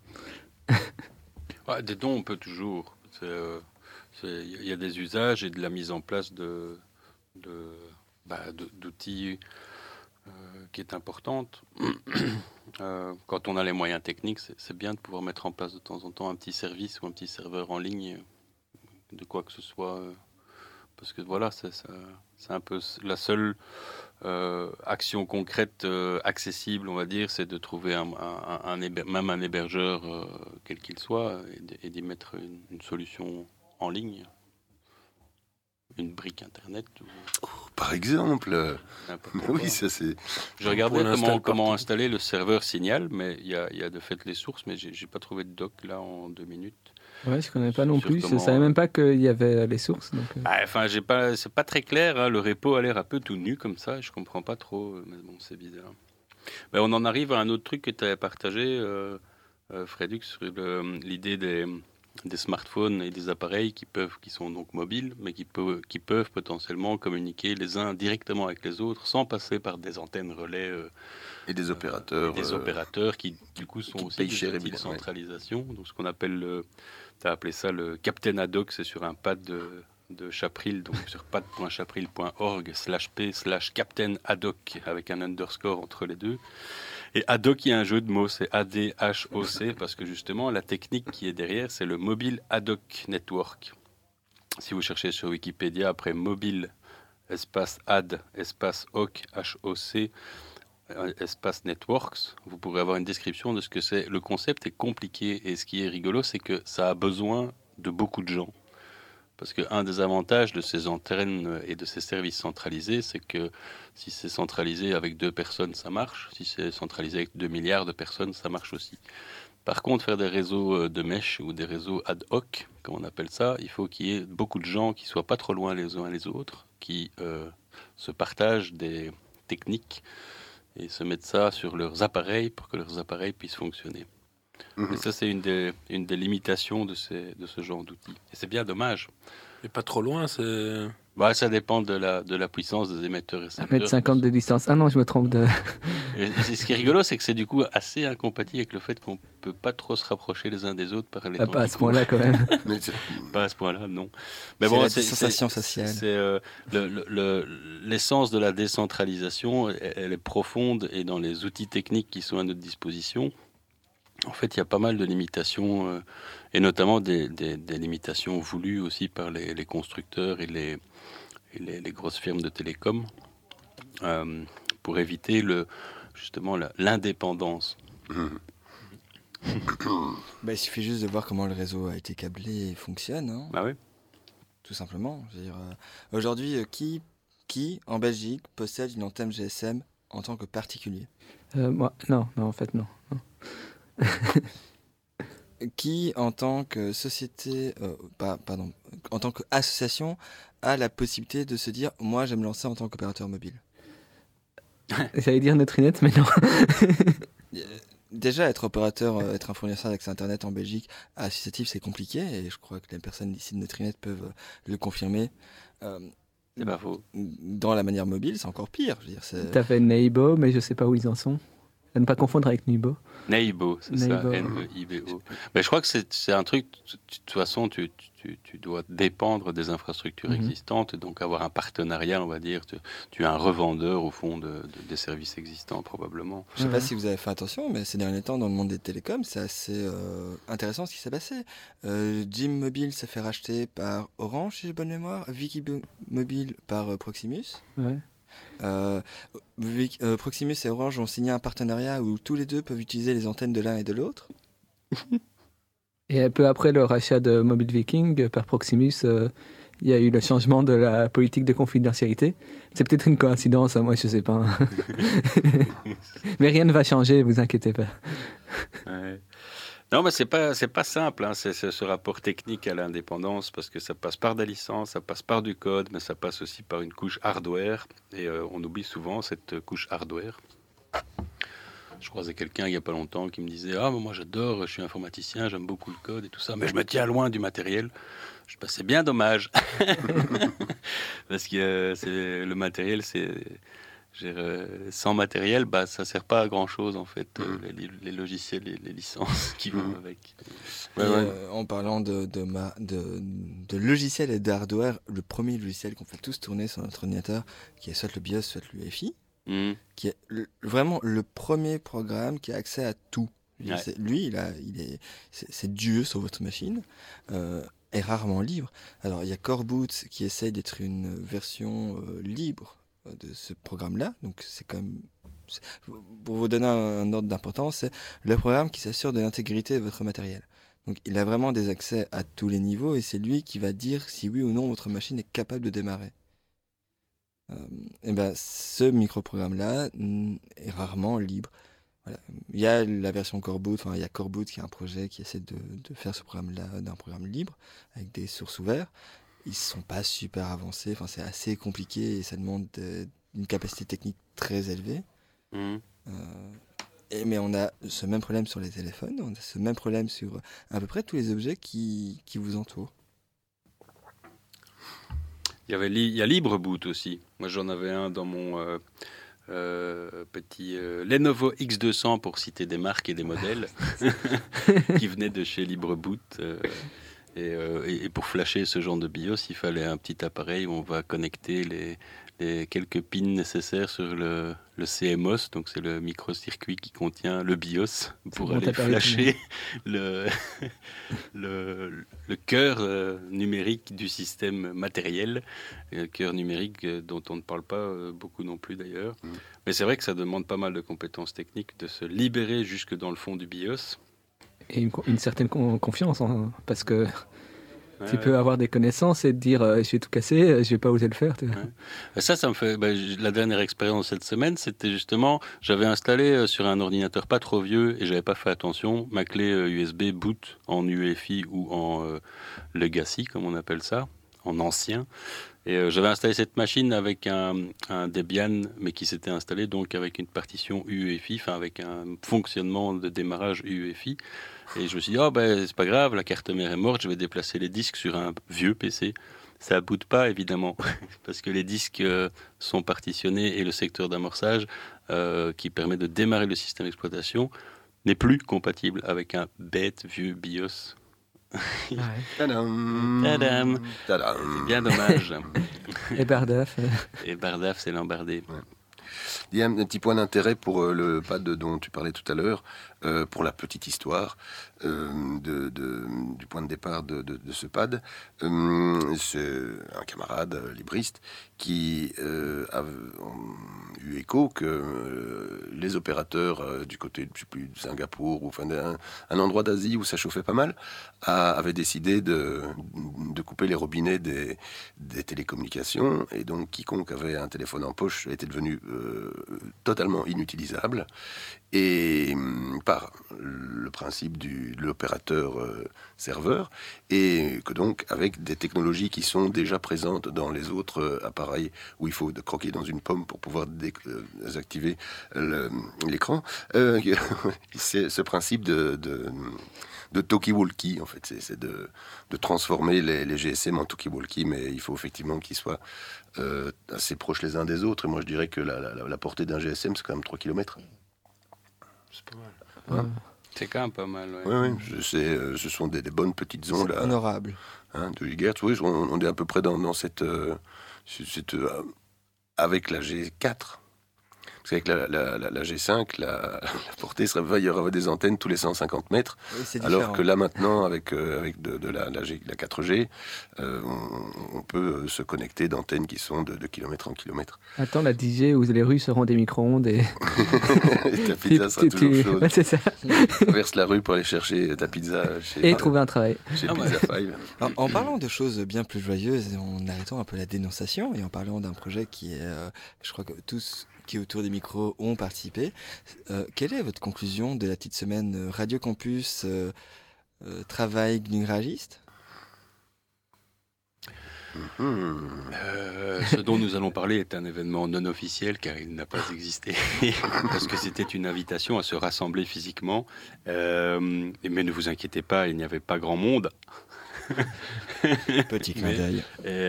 Des dons, on peut toujours. Il y a des usages et de la mise en place d'outils qui est importante. Quand on a les moyens techniques, c'est bien de pouvoir mettre en place de temps en temps un petit service ou un petit serveur en ligne de quoi que ce soit... Parce que voilà, c'est un peu la seule action concrète accessible, on va dire, c'est de trouver même un hébergeur, quel qu'il soit, et d'y mettre une solution en ligne. Une brique internet. Par exemple. Oui, ça c'est... Je regardais comment installer le serveur Signal, mais il y a de fait les sources, mais j'ai pas trouvé de doc là en 2 minutes. Ouais, je connais pas non plus. Je savais même pas qu'il y avait les sources. Donc... c'est pas très clair. Hein. Le repo a l'air un peu tout nu comme ça. Je comprends pas trop. Mais bon, c'est bizarre. On en arrive à un autre truc que tu avais partagé, Frédux, sur l'idée des smartphones et des appareils qui sont donc mobiles, mais qui peuvent potentiellement communiquer les uns directement avec les autres sans passer par des antennes relais. Et des opérateurs. Des opérateurs qui, du coup, sont aussi des outils de centralisation. Donc, ce qu'on appelle tu as appelé ça le Captain Ad Hoc, c'est sur un pad de Chapril, donc sur pad.chapril.org/p/Captain Ad Hoc, avec un underscore entre les deux. Et Ad Hoc, il y a un jeu de mots, c'est ADHOC, parce que justement, la technique qui est derrière, c'est le Mobile Ad Hoc Network. Si vous cherchez sur Wikipédia, après mobile, espace ad, espace hoc, HOC, Espace Networks, vous pourrez avoir une description de ce que c'est. Le concept est compliqué et ce qui est rigolo, c'est que ça a besoin de beaucoup de gens. Parce qu'un des avantages de ces antennes et de ces services centralisés, c'est que si c'est centralisé avec 2 personnes, ça marche. Si c'est centralisé avec 2 milliards de personnes, ça marche aussi. Par contre, faire des réseaux de mesh ou des réseaux ad hoc, comme on appelle ça, il faut qu'il y ait beaucoup de gens qui ne soient pas trop loin les uns les autres, qui se partagent des techniques et se mettent ça sur leurs appareils pour que leurs appareils puissent fonctionner. Et ça, c'est une des limitations de ce genre d'outils. Et c'est bien dommage. Et pas trop loin, c'est... Bah, ça dépend de la puissance des émetteurs et récepteurs. 1m50 de distance. Ah non, je me trompe de... Et ce qui est rigolo, c'est que c'est du coup assez incompatible avec le fait qu'on ne peut pas trop se rapprocher les uns des autres par les temps. Pas à ce point-là, quand même. Pas à ce point-là, non. Mais bon, c'est sensation sociale. C'est l'essence de la décentralisation, elle est profonde, et dans les outils techniques qui sont à notre disposition, en fait, il y a pas mal de limitations, et notamment des limitations voulues aussi par les constructeurs et les grosses firmes de télécom, pour éviter justement l'indépendance. Il suffit juste de voir comment le réseau a été câblé et fonctionne. Hein. Bah oui. Tout simplement. Je veux dire, aujourd'hui, qui en Belgique possède une antenne GSM en tant que particulier? Moi, non, en fait, non. Qui, en tant que société, en tant qu'association, a la possibilité de se dire, moi, je vais me lancer en tant qu'opérateur mobile? J'allais dire Nutrinet, mais non. Déjà, être opérateur, être un fournisseur d'accès Internet en Belgique associatif, c'est compliqué, et je crois que les personnes ici de Nutrinet peuvent le confirmer. C'est pas faux. Dans la manière mobile, c'est encore pire. T'as fait Neighbo, mais je sais pas où ils en sont. À ne pas confondre avec Neighbo. Neighbo, c'est ça, N-E-I-B-O. Mais je crois que c'est un truc, de toute façon, tu dois dépendre des infrastructures existantes, et donc avoir un partenariat, on va dire. Tu es un revendeur, au fond, des services existants, probablement. Je ne sais pas si vous avez fait attention, mais ces derniers temps, dans le monde des télécoms, c'est assez intéressant ce qui s'est passé. Jim Mobile s'est fait racheter par Orange, si j'ai bonne mémoire. Vicky Mobile par Proximus. Ouais. Proximus et Orange ont signé un partenariat où tous les deux peuvent utiliser les antennes de l'un et de l'autre. Et peu après le rachat de Mobile Viking par Proximus, il y a eu le changement de la politique de confidentialité. C'est peut-être une coïncidence, moi je sais pas. Mais rien ne va changer, vous inquiétez pas. Ouais. Non, mais c'est pas simple, hein. C'est ce rapport technique à l'indépendance, parce que ça passe par des licences, ça passe par du code, mais ça passe aussi par une couche hardware, et on oublie souvent cette couche hardware. Je croisais quelqu'un il n'y a pas longtemps qui me disait « Ah, moi j'adore, je suis informaticien, j'aime beaucoup le code et tout ça, mais je me tiens loin du matériel. » Je dis « C'est bien dommage. » Parce que le matériel, sans matériel, ça ne sert pas à grand-chose, en fait, les logiciels et les licences qui vont avec. En parlant de logiciels et d'hardware, le premier logiciel qu'on fait tous tourner sur notre ordinateur, qui est soit le BIOS, soit l'UEFI, qui est vraiment le premier programme qui a accès à tout. Ouais. C'est Dieu sur votre machine, est rarement libre. Alors, il y a Coreboot qui essaye d'être une version libre de ce programme-là, donc c'est quand même, pour vous donner un ordre d'importance, c'est le programme qui s'assure de l'intégrité de votre matériel. Donc il a vraiment des accès à tous les niveaux, et c'est lui qui va dire si oui ou non votre machine est capable de démarrer. Ce microprogramme-là est rarement libre. Voilà. Il y a la version Coreboot, il y a Coreboot qui est un projet qui essaie de faire ce programme-là d'un programme libre, avec des sources ouvertes. Ils ne sont pas super avancés, c'est assez compliqué et ça demande une capacité technique très élevée. Mais on a ce même problème sur les téléphones, on a ce même problème sur à peu près tous les objets qui vous entourent. Il y a LibreBoot aussi. Moi j'en avais un dans mon petit Lenovo X200, pour citer des marques et des modèles, qui venait de chez LibreBoot. Et pour flasher ce genre de BIOS, il fallait un petit appareil où on va connecter les quelques pins nécessaires sur le CMOS, donc c'est le microcircuit qui contient le BIOS, pour aller flasher le cœur numérique du système matériel, cœur numérique dont on ne parle pas beaucoup non plus d'ailleurs. Mais c'est vrai que ça demande pas mal de compétences techniques de se libérer jusque dans le fond du BIOS. Et une certaine confiance, hein, parce que tu peux avoir des connaissances et te dire je vais tout casser, je vais pas oser le faire. Ça me fait. La dernière expérience cette semaine, c'était justement, j'avais installé sur un ordinateur pas trop vieux et j'avais pas fait attention ma clé USB boot en UEFI ou en legacy, comme on appelle ça, en ancien. Et j'avais installé cette machine avec un Debian, mais qui s'était installé donc avec une partition UEFI, enfin avec un fonctionnement de démarrage UEFI. Et je me suis dit, c'est pas grave, la carte mère est morte, je vais déplacer les disques sur un vieux PC. Ça boote pas, évidemment, parce que les disques sont partitionnés et le secteur d'amorçage qui permet de démarrer le système d'exploitation n'est plus compatible avec un bête vieux BIOS. Tadam. Tadam. Tadam. C'est bien dommage. Et Bardaf. Et Bardaf, c'est l'embardé. Ouais. Il y a un petit point d'intérêt pour le pad dont tu parlais tout à l'heure, pour la petite histoire du point de départ de ce pad. C'est un camarade libriste qui a eu écho que les opérateurs du côté je sais plus, de Singapour ou enfin un endroit d'Asie où ça chauffait pas mal avaient décidé de couper les robinets des télécommunications, et donc quiconque avait un téléphone en poche était devenu totalement inutilisable, et par le principe de l'opérateur serveur, et que donc avec des technologies qui sont déjà présentes dans les autres appareils où il faut croquer dans une pomme pour pouvoir désactiver l'écran, c'est ce principe de talkie-walkie, en fait, c'est de transformer les GSM en talkie-walkie, mais il faut effectivement qu'ils soient assez proches les uns des autres, et moi je dirais que la portée d'un GSM c'est quand même 3 km. C'est pas mal. Ouais. C'est quand même pas mal. Oui, ce sont des bonnes petites ondes. C'est honorable. 2 GHz, oui, on est à peu près dans cette avec la G4. Parce qu'avec la G5, la portée il y aura des antennes tous les 150 mètres. Oui, alors que là maintenant, avec la 4G, on peut se connecter d'antennes qui sont de kilomètre en kilomètre. Attends, la 10G où les rues seront des micro-ondes et ta pizza sera toujours chaude. Ouais, c'est ça. Tu traverses la rue pour aller chercher ta pizza et trouver un travail. Chez Pizza 5. Alors, en parlant de choses bien plus joyeuses, et en arrêtant un peu la dénonciation, et en parlant d'un projet qui est, je crois que tous qui autour des micros ont participé. Quelle est votre conclusion de la petite semaine Radio Campus travail gnuragiste? Ce dont nous allons parler est un événement non officiel car il n'a pas existé parce que c'était une invitation à se rassembler physiquement, mais ne vous inquiétez pas, il n'y avait pas grand monde. Petit clin d'œil.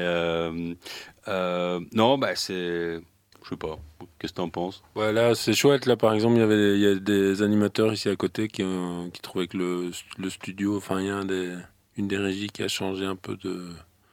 Non, c'est... Je sais pas, qu'est-ce que t'en penses? Ouais, là, c'est chouette. Là, par exemple, il y a des animateurs ici à côté qui trouvaient que le studio, enfin, il y a une des régies qui a changé un peu de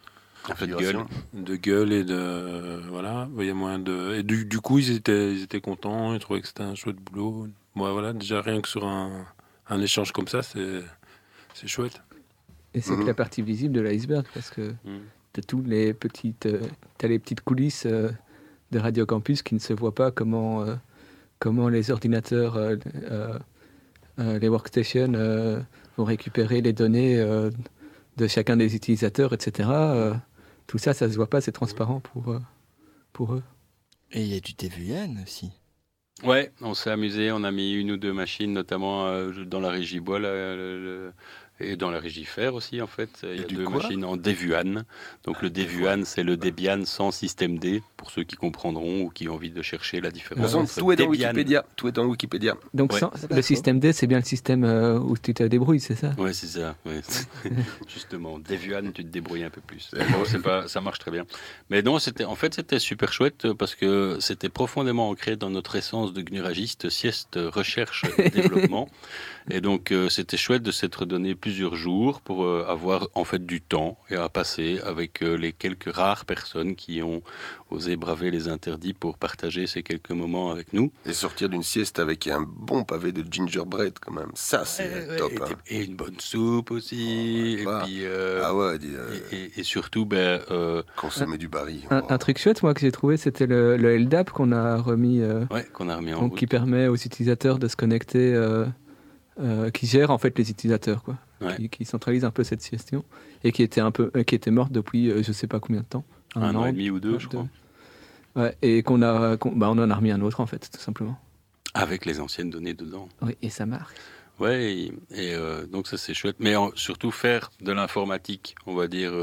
gueule et de... Voilà, il y a moyen de... Et du coup, ils étaient contents, ils trouvaient que c'était un chouette boulot. Moi, voilà, déjà, rien que sur un échange comme ça, c'est chouette. Et c'est que la partie visible de l'iceberg, parce que t'as les petites coulisses... de Radio Campus qui ne se voient pas comment les ordinateurs, les workstations vont récupérer les données de chacun des utilisateurs, etc. Tout ça, ça se voit pas, c'est transparent pour eux. Et il y a du TVN aussi. Ouais, on s'est amusé, on a mis 1 ou 2 machines, notamment dans la régie bois, et dans la régie fer aussi, en fait. Il y a 2 machines en Devuan. Donc le Devuan, c'est le Debian sans système D, pour ceux qui comprendront ou qui ont envie de chercher la différence. Tout est dans Wikipédia. Tout est dans Wikipédia. Donc le système D, c'est bien le système où tu te débrouilles, c'est ça? Ouais, c'est ça. Ouais. Justement, Devuan, tu te débrouilles un peu plus. Ça marche très bien. Mais non, c'était super chouette parce que c'était profondément ancré dans notre essence de gnuragiste, sieste, recherche, développement. Et donc, c'était chouette de s'être donné plusieurs jours pour avoir en fait du temps et à passer avec les quelques rares personnes qui ont osé braver les interdits pour partager ces quelques moments avec nous. Et sortir d'une sieste avec un bon pavé de gingerbread quand même, ça c'est top. Et une bonne soupe aussi. Et puis, et surtout, consommer du baril. Un truc chouette, moi, que j'ai trouvé, c'était le LDAP qu'on a remis, qu'on a remis en donc, route. qui permet aux utilisateurs de se connecter, qui gère en fait les utilisateurs, quoi, qui centralise un peu cette gestion et qui était morte depuis je sais pas combien de temps. Un an et demi ou deux, je crois. Ouais, et on en a remis un autre en fait, tout simplement. Avec les anciennes données dedans. Oui, et ça marche. Ouais, et donc ça c'est chouette. Mais surtout faire de l'informatique, on va dire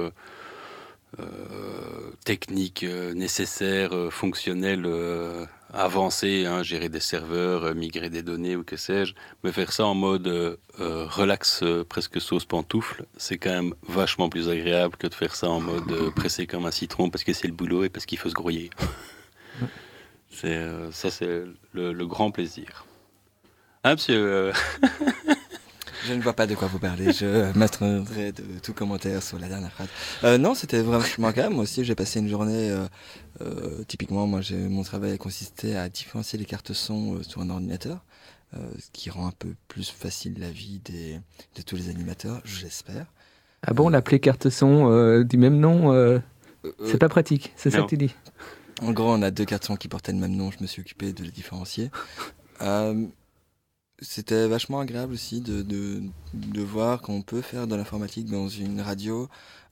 technique, nécessaire, fonctionnelle, avancée, gérer des serveurs, migrer des données ou que sais-je, mais faire ça en mode relax, presque sauce pantoufle, c'est quand même vachement plus agréable que de faire ça en mode pressé comme un citron parce que c'est le boulot et parce qu'il faut se grouiller. Ça c'est le grand plaisir. Ah, monsieur Je ne vois pas de quoi vous parlez, je m'abstiendrai de tout commentaire sur la dernière phrase. Non, c'était vraiment calme. Moi aussi, j'ai passé une journée, typiquement, mon travail a consisté à différencier les cartes son sur un ordinateur, ce qui rend un peu plus facile la vie de tous les animateurs, je l'espère. Ah bon, l'appeler carte son du même nom, c'est pas pratique, c'est ça que tu dis? En gros, on a 2 cartes son qui portaient le même nom, je me suis occupé de les différencier. C'était vachement agréable aussi de voir qu'on peut faire de l'informatique dans une radio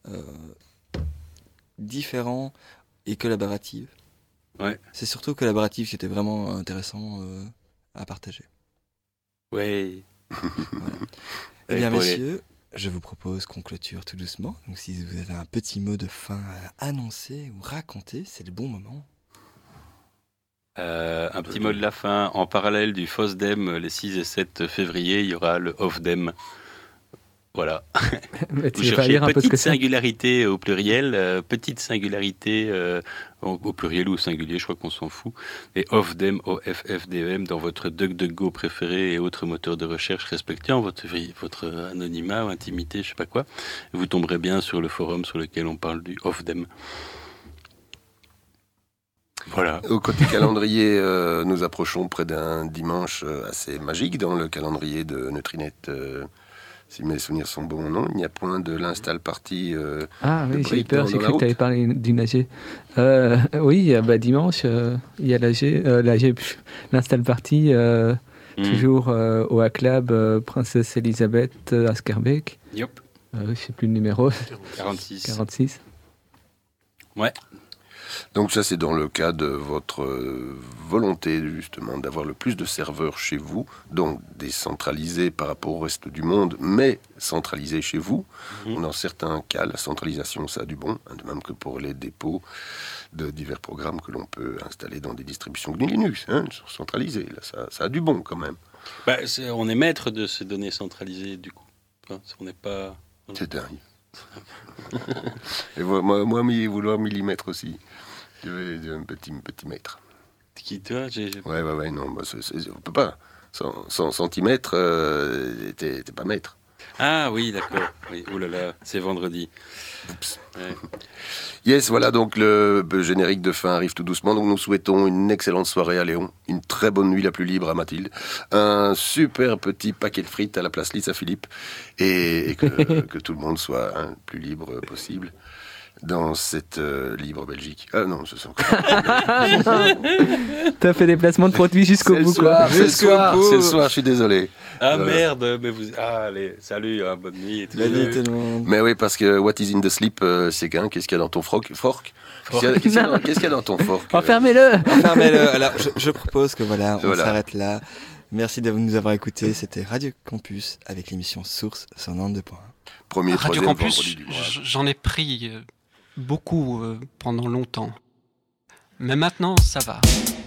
différente et collaborative. Ouais. C'est surtout collaboratif qui était vraiment intéressant à partager. Oui. Voilà. Eh bien, messieurs, je vous propose qu'on clôture tout doucement. Donc, si vous avez un petit mot de fin à annoncer ou raconter, c'est le bon moment. Un petit mot de la fin. En parallèle du FOSDEM, les 6 et 7 février, il y aura le OFDEM. Voilà. Vous cherchez petite singularité au pluriel, petite singularité au pluriel ou au singulier, je crois qu'on s'en fout. Et OFDEM, OFFDEM, dans votre DuckDuckGo préféré et autres moteurs de recherche respectant votre anonymat ou intimité, je sais pas quoi. Vous tomberez bien sur le forum sur lequel on parle du OFDEM. Voilà. Au côté calendrier, nous approchons près d'un dimanche assez magique dans le calendrier de Neutrinet. Si mes souvenirs sont bons, non, il n'y a point de l'install party. Ah oui, j'ai eu peur, j'ai cru que tu avais parlé d'une AG. Oui, dimanche, il y a l'install party, toujours au HackLab, Princesse Elisabeth à Scarbeck. Yep. Je ne sais plus le numéro. 46. Ouais. Donc ça, c'est dans le cas de votre volonté, justement, d'avoir le plus de serveurs chez vous, donc décentralisés par rapport au reste du monde, mais centralisés chez vous. Dans certains cas, la centralisation, ça a du bon, de même que pour les dépôts de divers programmes que l'on peut installer dans des distributions GNU Linux, centralisées. Là, ça a du bon, quand même. On est maître de ces données centralisées, du coup. On n'est pas... C'est dingue. Et moi vouloir millimètre aussi. Je vais un petit maître. Qui toi Ouais, non, on peut pas. 100 centimètres, t'es pas maître. Ah oui, d'accord. Oui. Oh là là, c'est vendredi. Oups. Ouais. Yes, voilà, donc le générique de fin arrive tout doucement. Donc nous souhaitons une excellente soirée à Léon, une très bonne nuit la plus libre à Mathilde, un super petit paquet de frites à la place Lys à Philippe, et que tout le monde soit le plus libre possible dans cette libre Belgique. Ah non, ce sont... T'as fait des placements de produits jusqu'au bout, quoi. C'est le soir, je suis désolé. Ah merde, mais vous... Ah, allez, salut, bonne nuit. Mais oui, parce que what is in the sleep, c'est qu'est-ce qu'il y a dans ton fork? Qu'est-ce qu'il y a dans ton fork? Enfermez-le. Alors, je propose que on s'arrête là. Merci de nous avoir écoutés. C'était Radio Campus avec l'émission Source 192.1. Radio Campus, j'en ai pris beaucoup pendant longtemps. Mais maintenant, ça va.